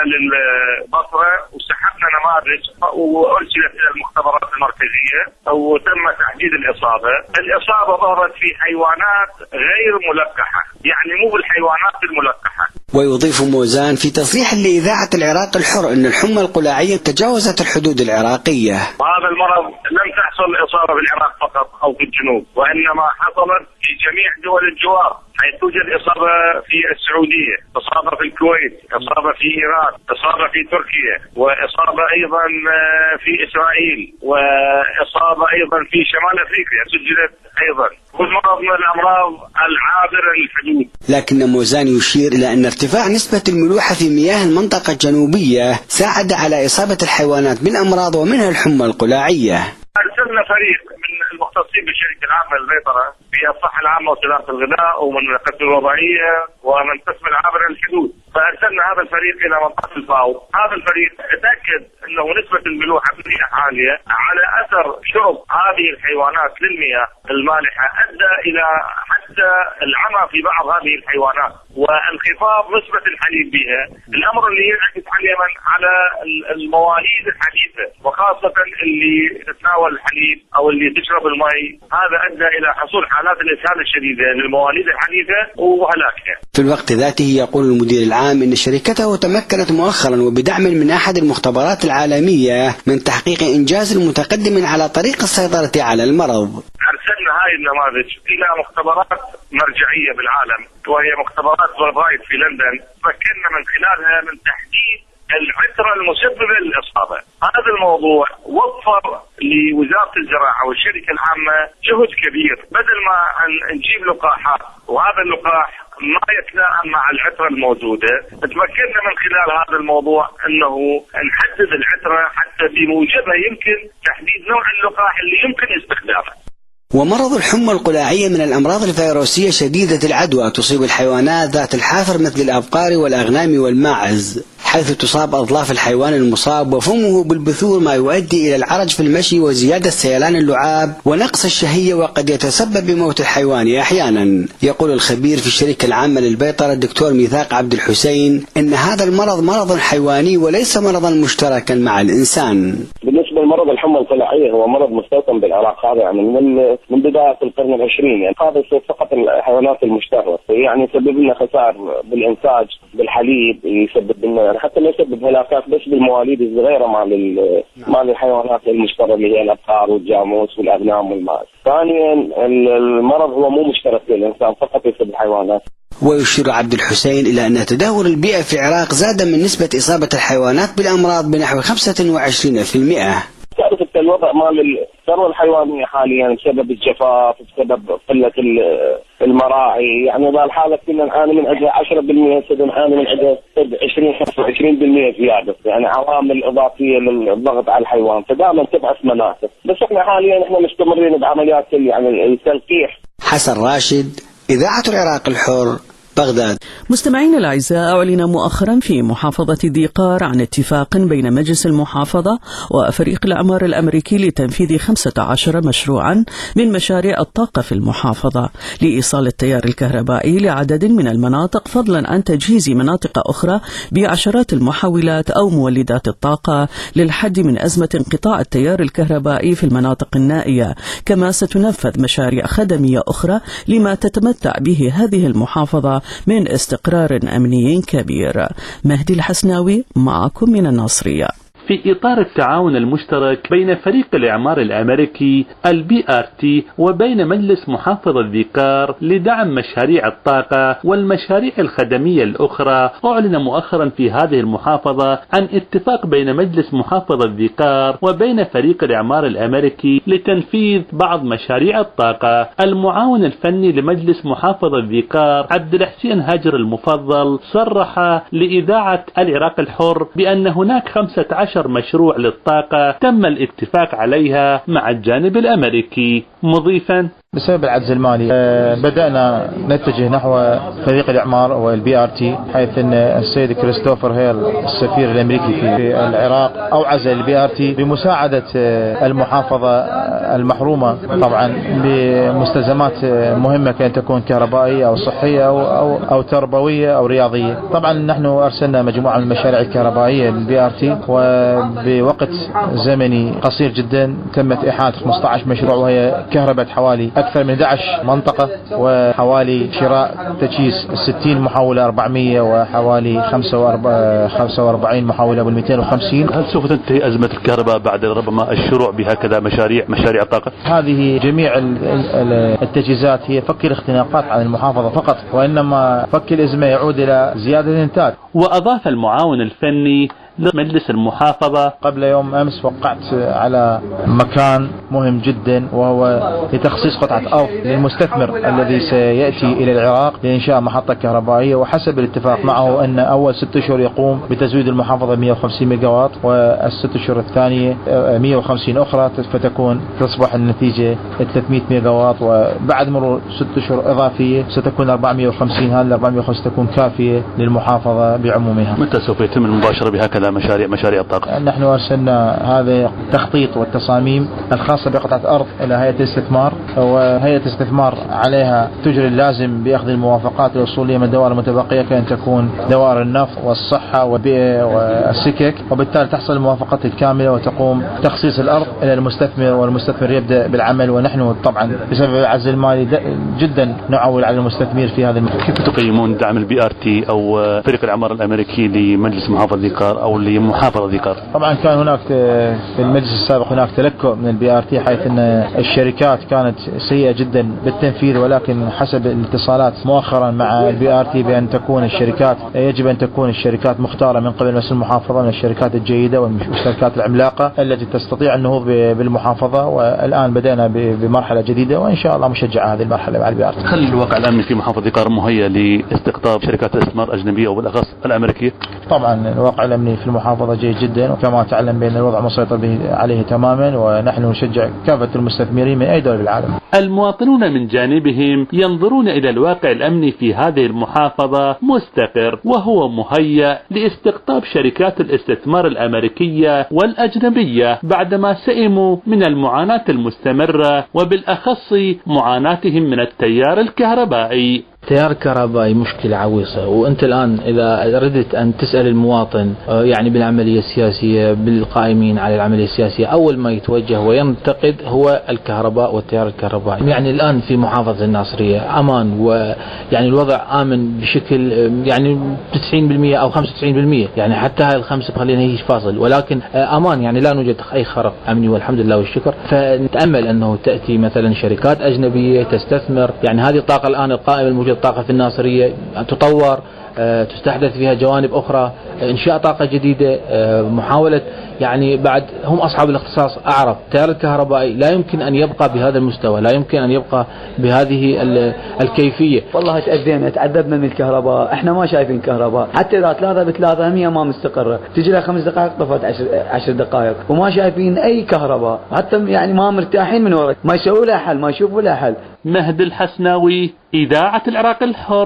للبصرة وسحبنا نماذج وأرسلت إلى المختبرات المركزية وتم تحديد الإصابة. الإصابة ظهرت في حيوانات غير ملقحة، يعني مو بالحيوانات الملقحة. ويضيف موزان في تصريح لإذاعة العراق الحر أن الحمى القلاعية تجاوزت الحدود العراقية. هذا المرض لم تحصل إصابة بالعراق فقط أو في الجنوب، وإنما حصلت في جميع دول الجوار، حيث توجد إصابة في السعودية، إصابة في الكويت، إصابة في إيران، إصابة في تركيا، وإصابة أيضا في إسرائيل، وإصابة أيضا في شمال أفريقيا سجلت أيضا. كل مرض من الأمراض العابرة للحدود. لكن موزان يشير إلى أن ارتفاع نسبة الملوحة في مياه المنطقة الجنوبية ساعد على إصابة الحيوانات بالأمراض ومنها الحمى القلاعية. أرسلنا فريق من المختصين بالشركة العامة للبيطرة في الصحة العامة وسلامة الغذاء ومن القسم الوضعية ومن قسم العابرة للحدود، فأرسلنا هذا الفريق إلى منطقة الفاو. هذا الفريق تأكد أنه نسبة الملوحة في المياه عالية على أثر شرب هذه الحيوانات للمياه المالحة، أدى إلى حتى العمى في بعض هذه الحيوانات وانخفاض نسبة الحليب بها، الأمر اللي ينعكس عليها على المواليد الحديثة وخاصة اللي تتناول الحليب أو اللي تشرب الماء. هذا أدى إلى حصول حالات الإسهال الشديدة للمواليد الحديثة وهلاكها. في الوقت ذاته يقول المدير العام إن شركته تمكنت مؤخرا وبدعم من أحد المختبرات العالمية من تحقيق إنجاز متقدم على طريق السيطرة على المرض. أرسلنا هاي النماذج إلى مختبرات مرجعية بالعالم، وهي مختبرات فولفرايت في لندن، تمكنا من خلالها من تحديد العترة المسببة للإصابة. هذا الموضوع وفر لوزارة الزراعة والشركة العامة جهد كبير، بدل ما أن نجيب لقاحات وهذا اللقاح ما يتلائم مع العترة الموجودة، تمكنا من خلال هذا الموضوع أنه نحدد العترة حتى بموجبها يمكن تحديد نوع اللقاح اللي يمكن استخدامه. ومرض الحمى القلاعية من الأمراض الفيروسية شديدة العدوى، تصيب الحيوانات ذات الحافر مثل الأبقار والأغنام والماعز، حيث تصاب أظلاف الحيوان المصاب وفمه بالبثور، ما يؤدي إلى العرج في المشي وزيادة سيلان اللعاب ونقص الشهية، وقد يتسبب بموت الحيوان أحيانا. يقول الخبير في الشركة العامة للبيطرة الدكتور ميثاق عبد الحسين إن هذا المرض مرض حيواني وليس مرضا مشتركا مع الإنسان. بالنسبة لمرض الحمى القلاعية هو مرض مستوطن بالعراق، هذا يعني من من بداية القرن العشرين، يعني هذا يصيب فقط الحيوانات المشتهرة، يعني يسبب لنا خسائر بالإنتاج بالحليب، يسبب لنا حتى لا يسبب هلاكات بس بالمواليد الصغيرة مع مع الحيوانات المشتركة اللي هي الأبقار والجاموس والأغنام والماعز. ثانيا المرض هو مو مشترك للإنسان، فقط يصيب الحيوانات. ويشير عبد الحسين إلى أن تدهور البيئة في العراق زاد من نسبة إصابة الحيوانات بالأمراض بنحو خمسة وعشرين بالمئة. تعرف الوضع مال الثروة الحيوانية حاليا بسبب الجفاف، بسبب قلة المراعي، يعني بهالحالة كنا نعاني من عندها عشرة بالمئة، صرنا نعاني من عندها عشرين خمسة وعشرين بالمئة زيادة، يعني عوامل إضافية للضغط على الحيوان، فدائما تبعث مناسب. بس احنا حاليا احنا مستمرين بعمليات يعني التلقيح. حسن راشد، إذاعة العراق الحر، بغداد. مستمعينا الأعزاء، أعلن مؤخرا في محافظة ذي-قار عن اتفاق بين مجلس المحافظة وفريق الإعمار الأمريكي لتنفيذ خمسة عشر مشروعا من مشاريع الطاقة في المحافظة لإيصال التيار الكهربائي لعدد من المناطق، فضلا عن تجهيز مناطق أخرى بعشرات المحولات أو مولدات الطاقة للحد من أزمة انقطاع التيار الكهربائي في المناطق النائية. كما ستنفذ مشاريع خدمية أخرى لما تتمتع به هذه المحافظة من استقرار أمني كبير. مهدي الحسناوي معكم من الناصرية. في إطار التعاون المشترك بين فريق الإعمار الأمريكي البي آر تي وبين مجلس محافظة ذي-قار لدعم مشاريع الطاقة والمشاريع الخدمية الأخرى، أعلن مؤخرا في هذه المحافظة عن اتفاق بين مجلس محافظة ذي-قار وبين فريق الإعمار الأمريكي لتنفيذ بعض مشاريع الطاقة. المعاون الفني لمجلس محافظة ذي-قار عبد الحسين هاجر المفضل صرح لإذاعة العراق الحر بأن هناك خمسة عشر مشروع للطاقة تم الاتفاق عليها مع الجانب الأمريكي، مضيفا بسبب العجز المالي بدأنا نتجه نحو فريق الإعمار والبي آر تي، حيث أن السيد كريستوفر هيل السفير الأمريكي في العراق أوعز البي آر تي بمساعدة المحافظة المحرومة طبعا بمستلزمات مهمة كأن تكون كهربائية أو صحية أو, أو, أو تربوية أو رياضية. طبعا نحن أرسلنا مجموعة من المشاريع الكهربائية للبي آر تي، وبوقت زمني قصير جدا تمت إحاطة خمسة عشر مشروع، وهي كهرباء حوالي أكثر من أحد عشر منطقة، وحوالي شراء تجهيز ستين محولة أربعمية وحوالي خمسة وأربعين محولة بالمئتين وخمسين. هل سوف تنتهي أزمة الكهرباء بعد ربما الشروع بهكذا مشاريع مشاريع طاقة؟ هذه جميع التجهيزات هي فك الاختناقات عن المحافظة فقط، وإنما فك الأزمة يعود إلى زيادة الإنتاج. وأضاف المعاون الفني لمجلس المحافظة: قبل يوم أمس وقعت على مكان مهم جدا، وهو لتخصيص قطعة أرض للمستثمر الذي سيأتي إلى العراق لإنشاء محطة كهربائية، وحسب الاتفاق معه أن أول ست أشهر يقوم بتزويد المحافظة مئة وخمسين ميجا واط، والست أشهر الثانية مئة وخمسين أخرى، فتكون تصبح النتيجة ثلاثمئة ميجا واط، وبعد مرور ست أشهر إضافية ستكون أربعمئة وخمسين. هذه أربعمئة وخمسين تكون كافية للمحافظة بعمومها. متى سوف يتم المباشرة بهكذا مشاريع مشاريع الطاقة؟ نحن أرسلنا هذا التخطيط والتصاميم الخاصة بقطعة أرض إلى هيئة الاستثمار، وهيئة الاستثمار عليها تجري اللازم بأخذ الموافقات الأصولية من الدوائر المتبقية، كأن تكون دوائر النفط والصحة والبيئة والسكك، وبالتالي تحصل الموافقات الكاملة وتقوم تخصيص الأرض إلى المستثمر، والمستثمر يبدأ بالعمل. ونحن طبعا بسبب العجز المالي جدا نعول على المستثمر في هذا المكان. كيف تقيمون دعم البي آر تي أو فريق الإعمار الأمريكي لمجلس محافظة ذي-قار أو لمحافظة ذي-قار؟ طبعا كان هناك في المجلس السابق هناك تلكؤ من البي آر تي، حيث ان الشركات كانت سيئة جدا بالتنفيذ، ولكن حسب الاتصالات مؤخرا مع البي آر تي بأن تكون الشركات يجب أن تكون الشركات مختارة من قبل مسؤول المحافظة من الشركات الجيدة والشركات العملاقة التي تستطيع النهوض بالمحافظة. والآن بدأنا بمرحلة جديدة، وإن شاء الله مشجعة هذه المرحلة مع البي آر تي. هل الواقع الأمني في محافظة ذي-قار مهيأ لاستقطاب شركات استثمار أجنبية وبالأخص الأمريكية؟ طبعا الواقع الأمني في المحافظة جيد جدا، وكما تعلم بأن الوضع مسيطر به عليه تماما، ونحن نشجع كافة المستثمرين من أي دولة بالعالم. المواطنون من جانبهم ينظرون إلى الواقع الأمني في هذه المحافظة مستقر، وهو مهيأ لاستقطاب شركات الاستثمار الأمريكية والأجنبية بعدما سئموا من المعاناة المستمرة، وبالأخص معاناتهم من التيار الكهربائي. التيار الكهربائي مشكلة عويصة، وأنت الآن إذا ردت أن تسأل المواطن يعني بالعملية السياسية بالقائمين على العملية السياسية، أول ما يتوجه وينتقد هو الكهرباء والتيار الكهربائي. يعني الآن في محافظة الناصرية أمان، ويعني الوضع آمن بشكل يعني تسعين بالمئة أو خمسة وتسعين بالمئة، يعني حتى هاي الخمسة خلينا هي فاصل، ولكن أمان يعني لا نوجد أي خرق أمني والحمد لله والشكر. فنتأمل أنه تأتي مثلا شركات أجنبية تستثمر، يعني هذه الطاقة الآن القائمة الموجودة الطاقة في الناصرية تطور، تستحدث فيها جوانب أخرى، إنشاء طاقة جديدة، محاولة يعني بعد هم أصحاب الاختصاص أعرف. التيار الكهربائي لا يمكن أن يبقى بهذا المستوى، لا يمكن أن يبقى بهذه الكيفية. والله تأذينا تعذبنا من الكهرباء، احنا ما شايفين كهرباء، حتى إذا ثلاثة بثلاثة هي ما مستقرة، تجي لها خمس دقائق طفت عشر, عشر دقائق، وما شايفين أي كهرباء، حتى يعني ما مرتاحين من وراء، ما يسووا لها حل، ما يشوفوا لها حل. مهدي الحسناوي، إذاعة العراق الحر،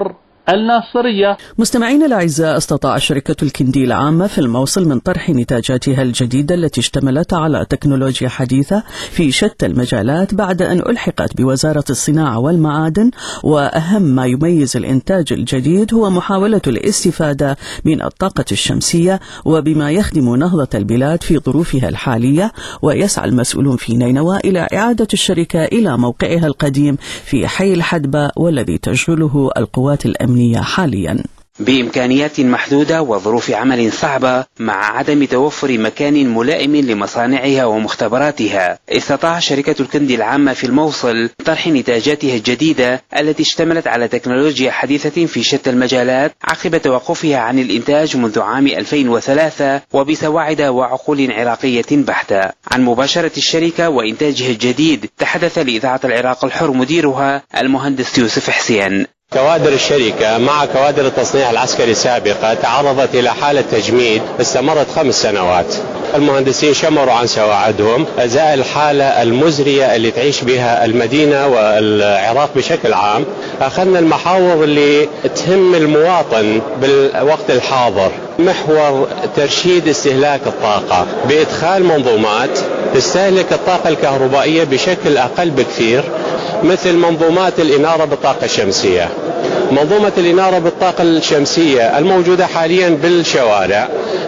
الناصرية. مستمعين الأعزاء، استطاع شركة الكندي العامة في الموصل من طرح نتاجاتها الجديدة التي اشتملت على تكنولوجيا حديثة في شتى المجالات بعد أن ألحقت بوزارة الصناعة والمعادن. وأهم ما يميز الإنتاج الجديد هو محاولة الاستفادة من الطاقة الشمسية، وبما يخدم نهضة البلاد في ظروفها الحالية. ويسعى المسؤولون في نينوى إلى إعادة الشركة إلى موقعها القديم في حي الحدبة والذي تشغله القوات الأمنية حاليا. بإمكانيات محدودة وظروف عمل صعبة مع عدم توفر مكان ملائم لمصانعها ومختبراتها، استطاع شركة الكندي العامة في الموصل طرح نتاجاتها الجديدة التي اشتملت على تكنولوجيا حديثة في شتى المجالات عقب توقفها عن الإنتاج منذ عام ألفين وثلاثة وبسواعد وعقول عراقية بحتة. عن مباشرة الشركة وإنتاجها الجديد تحدث لإذاعة العراق الحر مديرها المهندس يوسف حسين. كوادر الشركة مع كوادر التصنيع العسكري السابقة تعرضت إلى حالة تجميد استمرت خمس سنوات. المهندسين شمروا عن سواعدهم أزاء الحالة المزرية اللي تعيش بها المدينة والعراق بشكل عام. أخذنا المحاور اللي تهم المواطن بالوقت الحاضر، محور ترشيد استهلاك الطاقة بإدخال منظومات تستهلك الطاقة الكهربائية بشكل أقل بكثير، مثل منظومات الإنارة بالطاقة الشمسية. منظومة الإنارة بالطاقة الشمسية الموجودة حاليا بالشوارع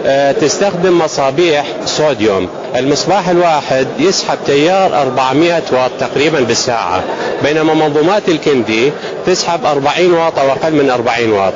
تستخدم مصابيح صوديوم. المصباح الواحد يسحب تيار أربعمائة واط تقريبا بالساعة، بينما منظومات الكندي تسحب أربعين واط أو أقل من أربعين واط.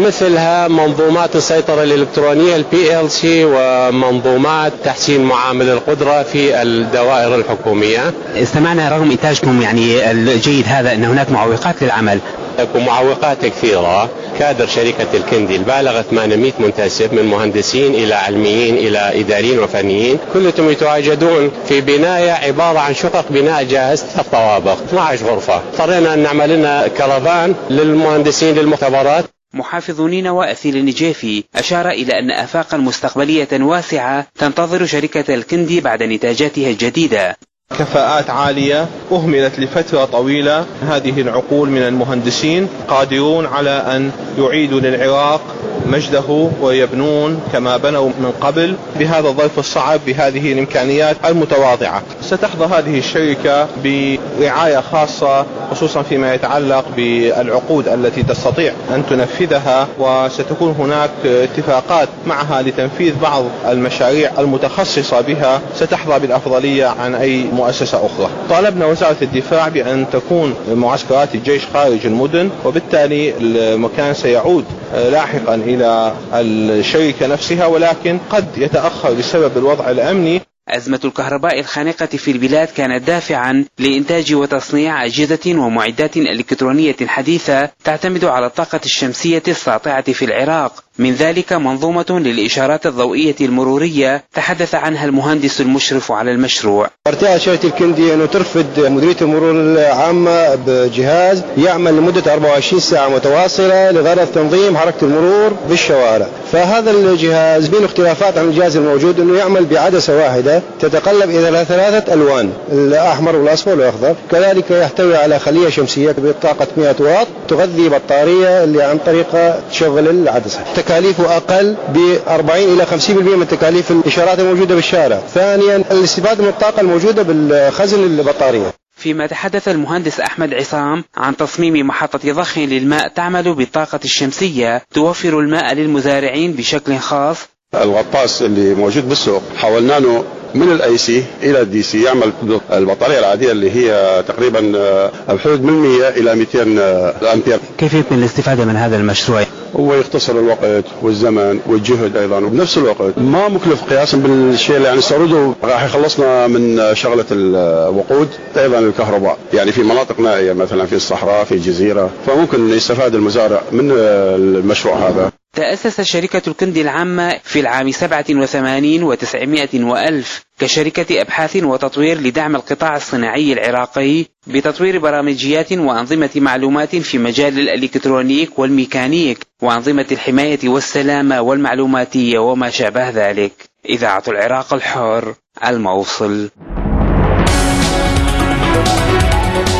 مثلها منظومات السيطرة الإلكترونية البي إل سي ومنظومات تحسين معامل القدرة في الدوائر الحكومية. استمعنا رغم إنتاجكم يعني الجيد هذا أن هناك معوقات للعمل. معوقات كثيرة. كادر شركة الكندي بالغ ثمانمائة منتسب من مهندسين إلى علميين إلى إداريين وفنيين، كلهم يتواجدون في بناية عبارة عن شقق بناء جاهز ثلاث طوابق اثنتي عشرة غرفة. اضطرينا أن نعمل لنا كرفان للمهندسين للمختبرات. محافظ نينوى أثيل النجافي أشار إلى أن آفاقا مستقبلية واسعة تنتظر شركة الكندي بعد نتاجاتها الجديدة. كفاءات عالية أهملت لفترة طويلة. هذه العقول من المهندسين قادرون على أن يعيدوا للعراق مجده ويبنون كما بنوا من قبل بهذا الظرف الصعب بهذه الإمكانيات المتواضعة. ستحظى هذه الشركة برعاية خاصة خصوصا فيما يتعلق بالعقود التي تستطيع أن تنفذها، وستكون هناك اتفاقات معها لتنفيذ بعض المشاريع المتخصصة بها ستحظى بالأفضلية عن أي مؤسسة أخرى. طالبنا وزارة الدفاع بأن تكون معسكرات الجيش خارج المدن، وبالتالي المكان سيعود لاحقا إلى الشركة نفسها، ولكن قد يتأخر بسبب الوضع الأمني. أزمة الكهرباء الخانقة في البلاد كانت دافعا لإنتاج وتصنيع أجهزة ومعدات إلكترونية حديثة تعتمد على الطاقة الشمسية الساطعة في العراق، من ذلك منظومة للإشارات الضوئية المرورية تحدث عنها المهندس المشرف على المشروع. ارتأت شركة الكندي أنه ترفد مديرية المرور العامة بجهاز يعمل لمدة أربعة وعشرين ساعة متواصلة لغرض تنظيم حركة المرور بالشوارع. فهذا الجهاز بين اختلافات عن الجهاز الموجود أنه يعمل بعدسة واحدة تتقلب إلى ثلاثة ألوان، الأحمر والأصفر والأخضر. كذلك يحتوي على خلية شمسية بطاقة مئة واط تغذي بطارية اللي عن طريقة تشغل العدسة. تكاليفه أقل ب أربعين إلى خمسين بالمئة من تكاليف الإشارات الموجودة بالشارع. ثانيا الاستفادة من الطاقة الموجودة بالخزن البطارية. فيما تحدث المهندس أحمد عصام عن تصميم محطة ضخ للماء تعمل بالطاقة الشمسية توفر الماء للمزارعين بشكل خاص. الغطاس اللي موجود بالسوق حولنا له من الاي سي الى الدي سي، يعمل البطاريه العاديه اللي هي تقريبا بحدود من مئة الى مئتين امبير. كيف يمكن الاستفاده من هذا المشروع؟ هو يختصر الوقت والزمن والجهد ايضا، وبنفس الوقت ما مكلف قياسا بالشيء اللي يعني نستورده، راح يخلصنا من شغله الوقود ايضا الكهرباء، يعني في مناطق نائيه مثلا في الصحراء في الجزيره، فممكن يستفاد المزارع من المشروع هذا. تأسست شركة الكندي العامة في العام سبعة وثمانين وتسعمائة وألف كشركة أبحاث وتطوير لدعم القطاع الصناعي العراقي بتطوير برامجيات وأنظمة معلومات في مجال الإلكترونيك والميكانيك وأنظمة الحماية والسلامة والمعلوماتية وما شابه ذلك. إذاعة العراق الحر، الموصل.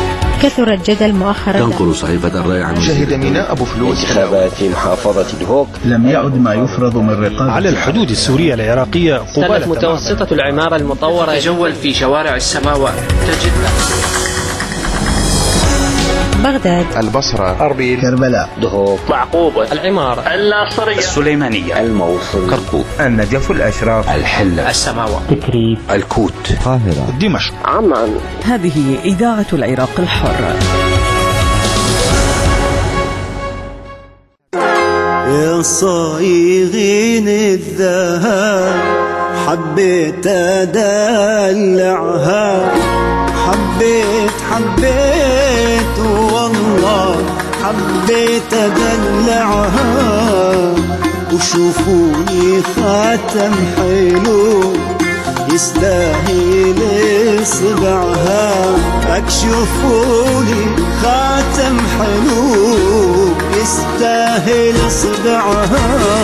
كثر الجدل مؤخرا. تنقل صحيفة الرأي عن شهد ميناء أبو فلوس انتخابات في محافظة دهوك. لم يعد ما يفرض من رقابة على الحدود السورية العراقية قبالة متوسطة العمارة المطورة. تجول في شوارع السماوات، تجد بغداد، البصرة، أربيل، كربلاء، دهوك، بعقوبة، العمارة، الناصرية، السليمانية، الموصل، كركوك، النجف، الأشراف، الحلة، السماوات، تكريت، الكوت، القاهرة، دمشق، عمان. هذه إذاعة العراق الحر. يا صايغين الذهب حبيت أدلعها، حبيت حبيت والله حبيت أدلعها، وشوفوني خاتم حلو يستاهل صبعها، اكشفولي خاتم حلو يستاهل صبعها.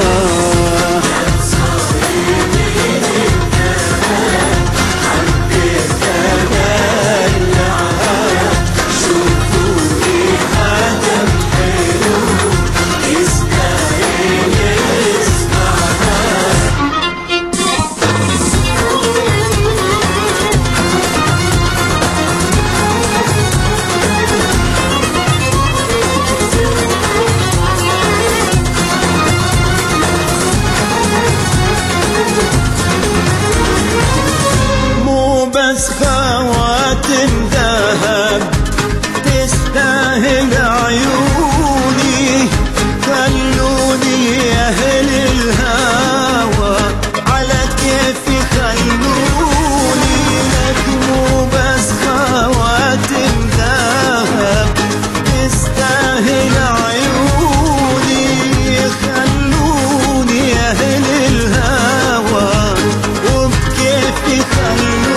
بس خواتم ذهب تستاهل عيوني، خلوني أهل الهوى على كيفي خلوني، لك مو بس خواتم ذهب تستاهل عيوني، خلوني أهل الهوى وبكيفي خلوني،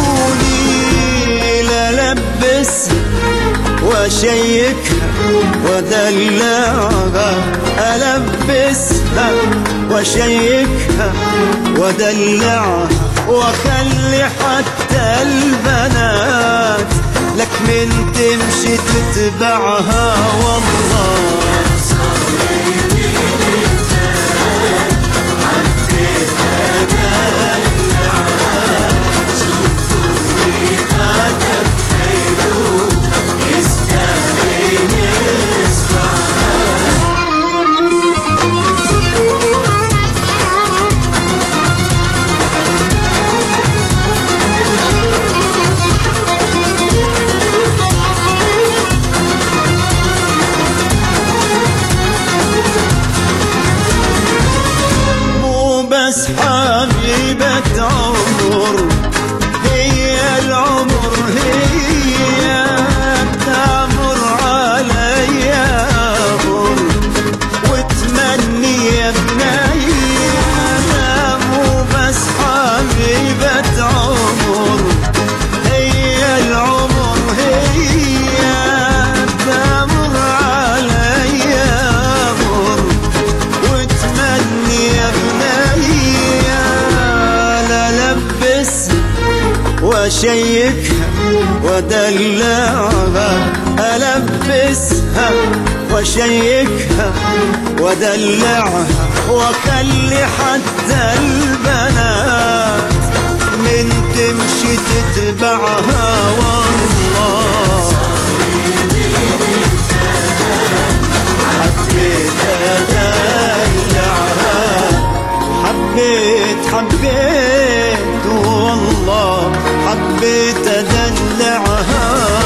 وشيكها ودلعها، ألبسها وشيكها ودلعها، وخلي حتى البنات لك من تمشي تتبعها. والله بس حبيبة عمر، هي العمر هي بتعمر علي عمر، وتمني يا بني أنا مو بس حبيبة عمر، هي العمر هي بتعمر علي عمر، وتمني يا بني وشيكها ودلعها، ألبسها وشيكها ودلعها، وخلي حتى البنات من تمشي تتبعها. والله حبيت أدلعها، حبيت حبيت والله حبيت أدلعها،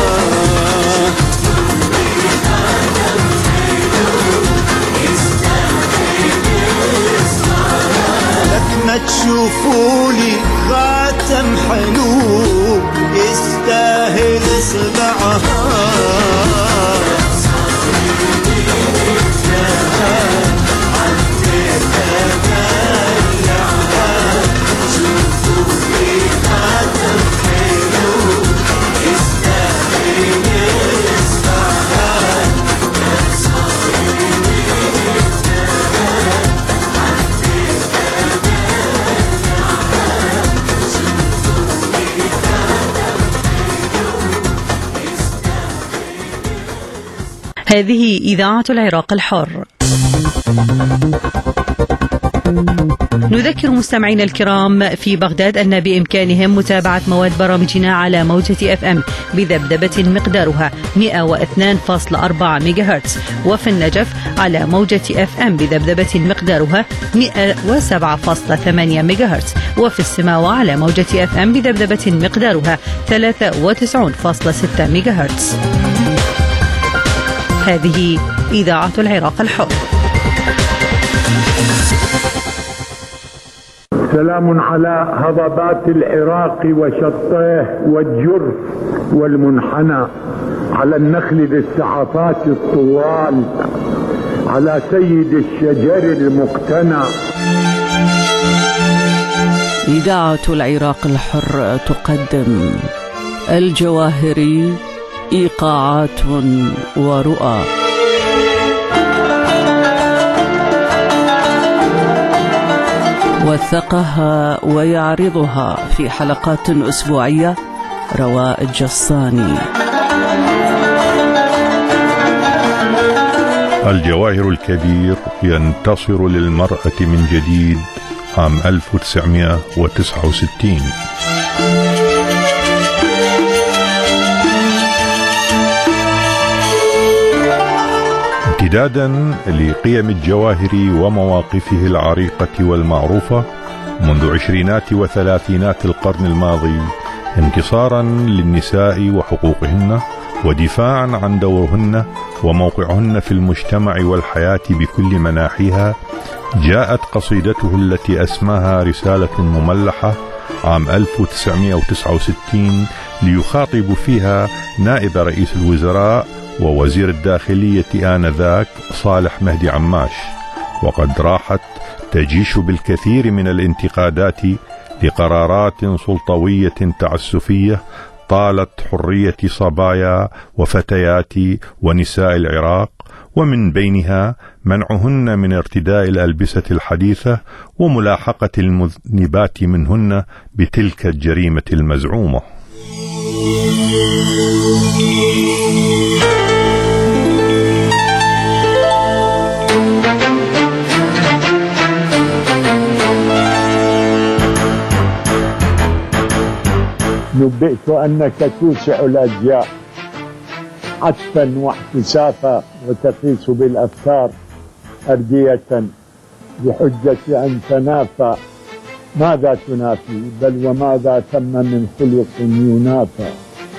لك ما تشوفولي خاتم حلو يستاهل صبعها. هذه إذاعة العراق الحر. نذكر مستمعينا الكرام في بغداد أن بإمكانهم متابعة مواد برامجنا على موجة اف ام بذبذبة مقدارها مئة واثنين فاصلة أربعة ميجاهرتز، وفي النجف على موجة اف ام بذبذبة مقدارها مئة وسبعة فاصلة ثمانية ميجاهرتز، وفي السماوة على موجة اف ام بذبذبة مقدارها ثلاثة وتسعين فاصلة ستة ميجاهرتز. هذه إذاعة العراق الحر. سلام على هضبات العراق وشطيه والجرف والمنحنى، على النخل ذي السعفات الطوال، على سيد الشجر المقتنى. إذاعة العراق الحر تقدم الجواهري، إيقاعات ورؤى. وثقها ويعرضها في حلقات أسبوعية رواء الجصاني. الجواهر الكبير ينتصر للمرأة من جديد عام ألف وتسعمئة وتسعة وستين. امتدادا لقيم الجواهري ومواقفه العريقة والمعروفة منذ عشرينات وثلاثينات القرن الماضي، انتصارا للنساء وحقوقهن ودفاعا عن دورهن وموقعهن في المجتمع والحياة بكل مناحيها، جاءت قصيدته التي أسماها رسالة مملحة عام ألف وتسعمئة وتسعة وستين ليخاطب فيها نائب رئيس الوزراء ووزير الداخلية آنذاك صالح مهدي عماش، وقد راحت تجيش بالكثير من الانتقادات لقرارات سلطوية تعسفية طالت حرية صبايا وفتيات ونساء العراق، ومن بينها منعهن من ارتداء الألبسة الحديثة وملاحقة المذنبات منهن بتلك الجريمة المزعومة. نبئت أنك توسع الأجيال عطفا واحتسافا وتقيس بالأفكار أردية بحجة أن تنافى. ماذا تنافي؟ بل وماذا تم من خلق ينافى.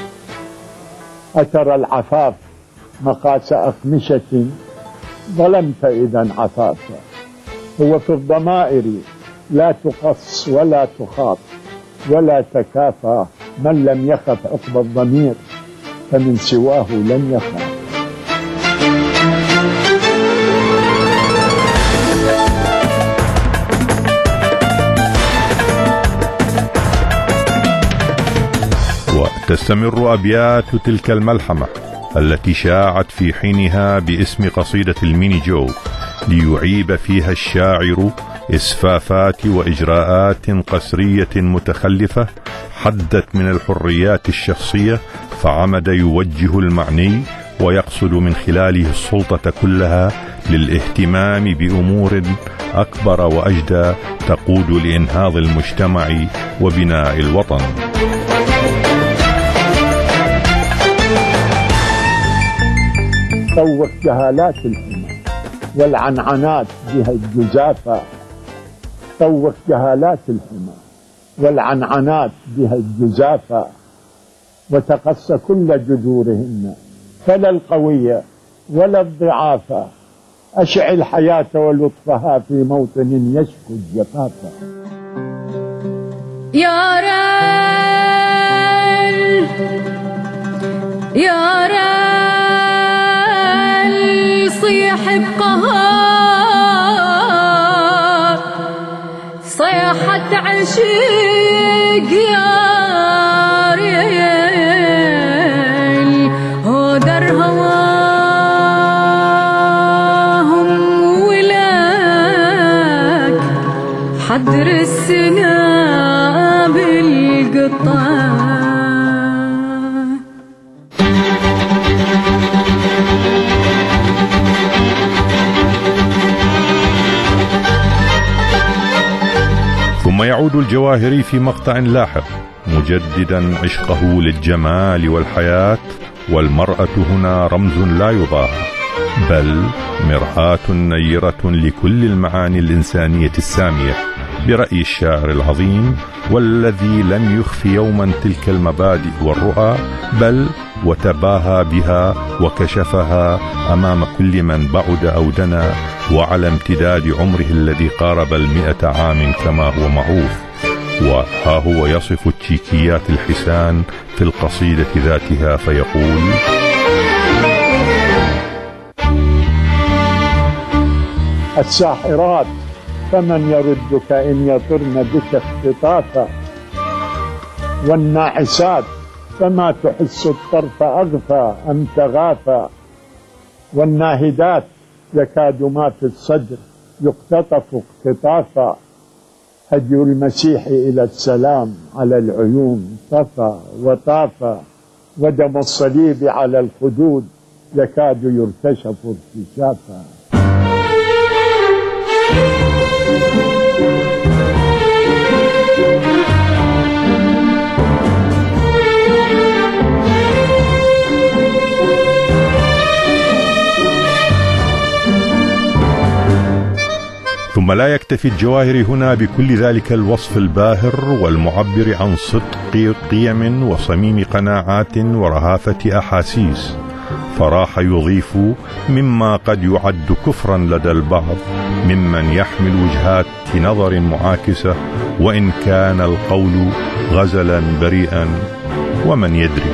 أترى العفاف مقاس أقمشة؟ ظلمت إذا عفافا. هو في الضمائر لا تقص ولا تخاط ولا تكافى. من لم يخف عقب الضمير فمن سواه لن يخاف. وتستمر أبيات تلك الملحمة التي شاعت في حينها باسم قصيدة الميني جو، ليعيب فيها الشاعر إسفافات وإجراءات قسرية متخلفة حدت من الحريات الشخصية، فعمد يوجه المعني ويقصد من خلاله السلطة كلها للاهتمام بأمور أكبر وأجدى تقود لإنهاض المجتمع وبناء الوطن. طوق جهالات الحمى والعنعنات بها الجزافة. طوق جهالات الحمى والعنعنات بها الجزافة، وتقص كل جذورهن فلا القوية ولا الضعافة. أشع الحياة ولطفها في موطن يشكو الجفافة. يا ريل يا ريل صيح بقهار، صيحة عشق يا ريل، هودر هواهم ولاك حدر السنابل قطع. ثم يعود الجواهري في مقطع لاحق مجددا عشقه للجمال والحياة، والمرأة هنا رمز لا يضاهى، بل مرآة نيرة لكل المعاني الإنسانية السامية برأي الشاعر العظيم، والذي لم يخف يوما تلك المبادئ والرؤى، بل وتباهى بها وكشفها أمام كل من بعد أو دنا، وعلى امتداد عمره الذي قارب المئة عام كما هو معروف. وها هو يصف التشيكيات الحسان في القصيدة ذاتها فيقول: الساحرات فمن يردك إن يطرن بك اختطافا، والناعسات فما تحس الطرف أغفى أم تغافى، والناهدات يكاد ما في الصدر يقتطف اقتطافا، هدي المسيح إلى السلام على العيون طفى وطافى، ودم الصليب على الخدود يكاد يرتشف ارتشافا. ثم لا يكتفي الجواهري هنا بكل ذلك الوصف الباهر والمعبر عن صدق قيم وصميم قناعات ورهافة أحاسيس، فراح يضيف مما قد يعد كفرا لدى البعض ممن يحمل وجهات نظر معاكسة، وإن كان القول غزلا بريئا ومن يدري.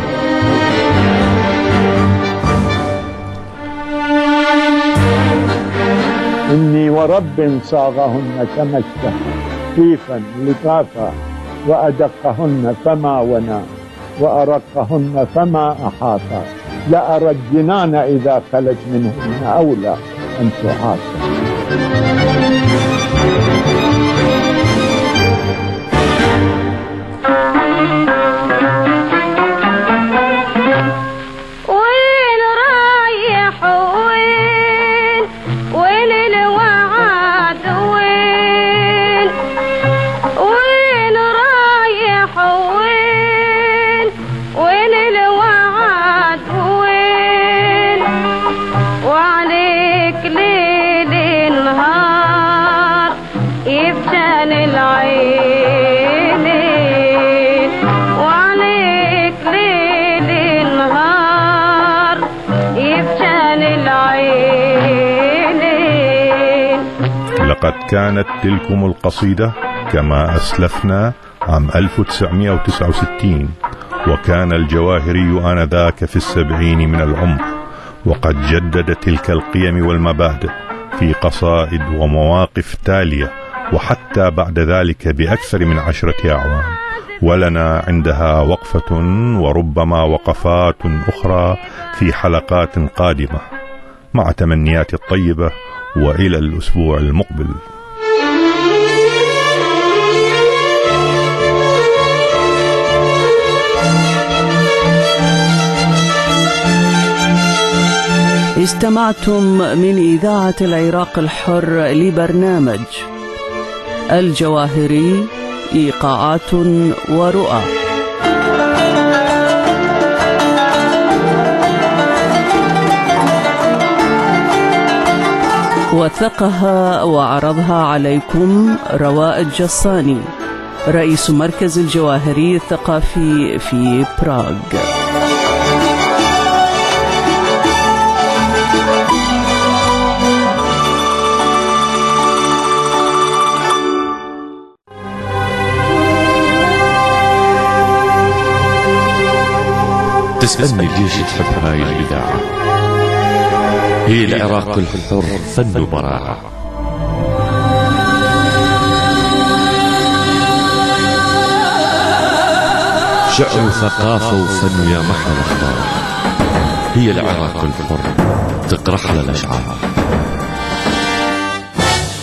إني ورب صاغهن كما اشتهى خفيفا لطافا، وأدقهن فما ونا وأرقهن فما أحاطا، لأرى الجنان إذا خلت منهن أولى أن تحاطا. لقد كانت تلكم القصيدة كما أسلفنا عام ألف وتسعمائة وتسعة وستين، وكان الجواهري آنذاك في السبعين من العمر، وقد جدد تلك القيم والمبادئ في قصائد ومواقف تالية، وحتى بعد ذلك بأكثر من عشرة أعوام، ولنا عندها وقفة وربما وقفات أخرى في حلقات قادمة، مع تمنيات الطيبة، وإلى الأسبوع المقبل. استمعتم من إذاعة العراق الحر لبرنامج الجواهري إيقاعات ورؤى. وثقها وعرضها عليكم رواء الجصاني، رئيس مركز الجواهري الثقافي في براغ. تسألني ليش تحب هاي الإذاعة؟ هي العراق الحر فن وبراعة. شعر وثقافة وفن يا محلى الأخبار. هي العراق الحر تقرح للأشعار.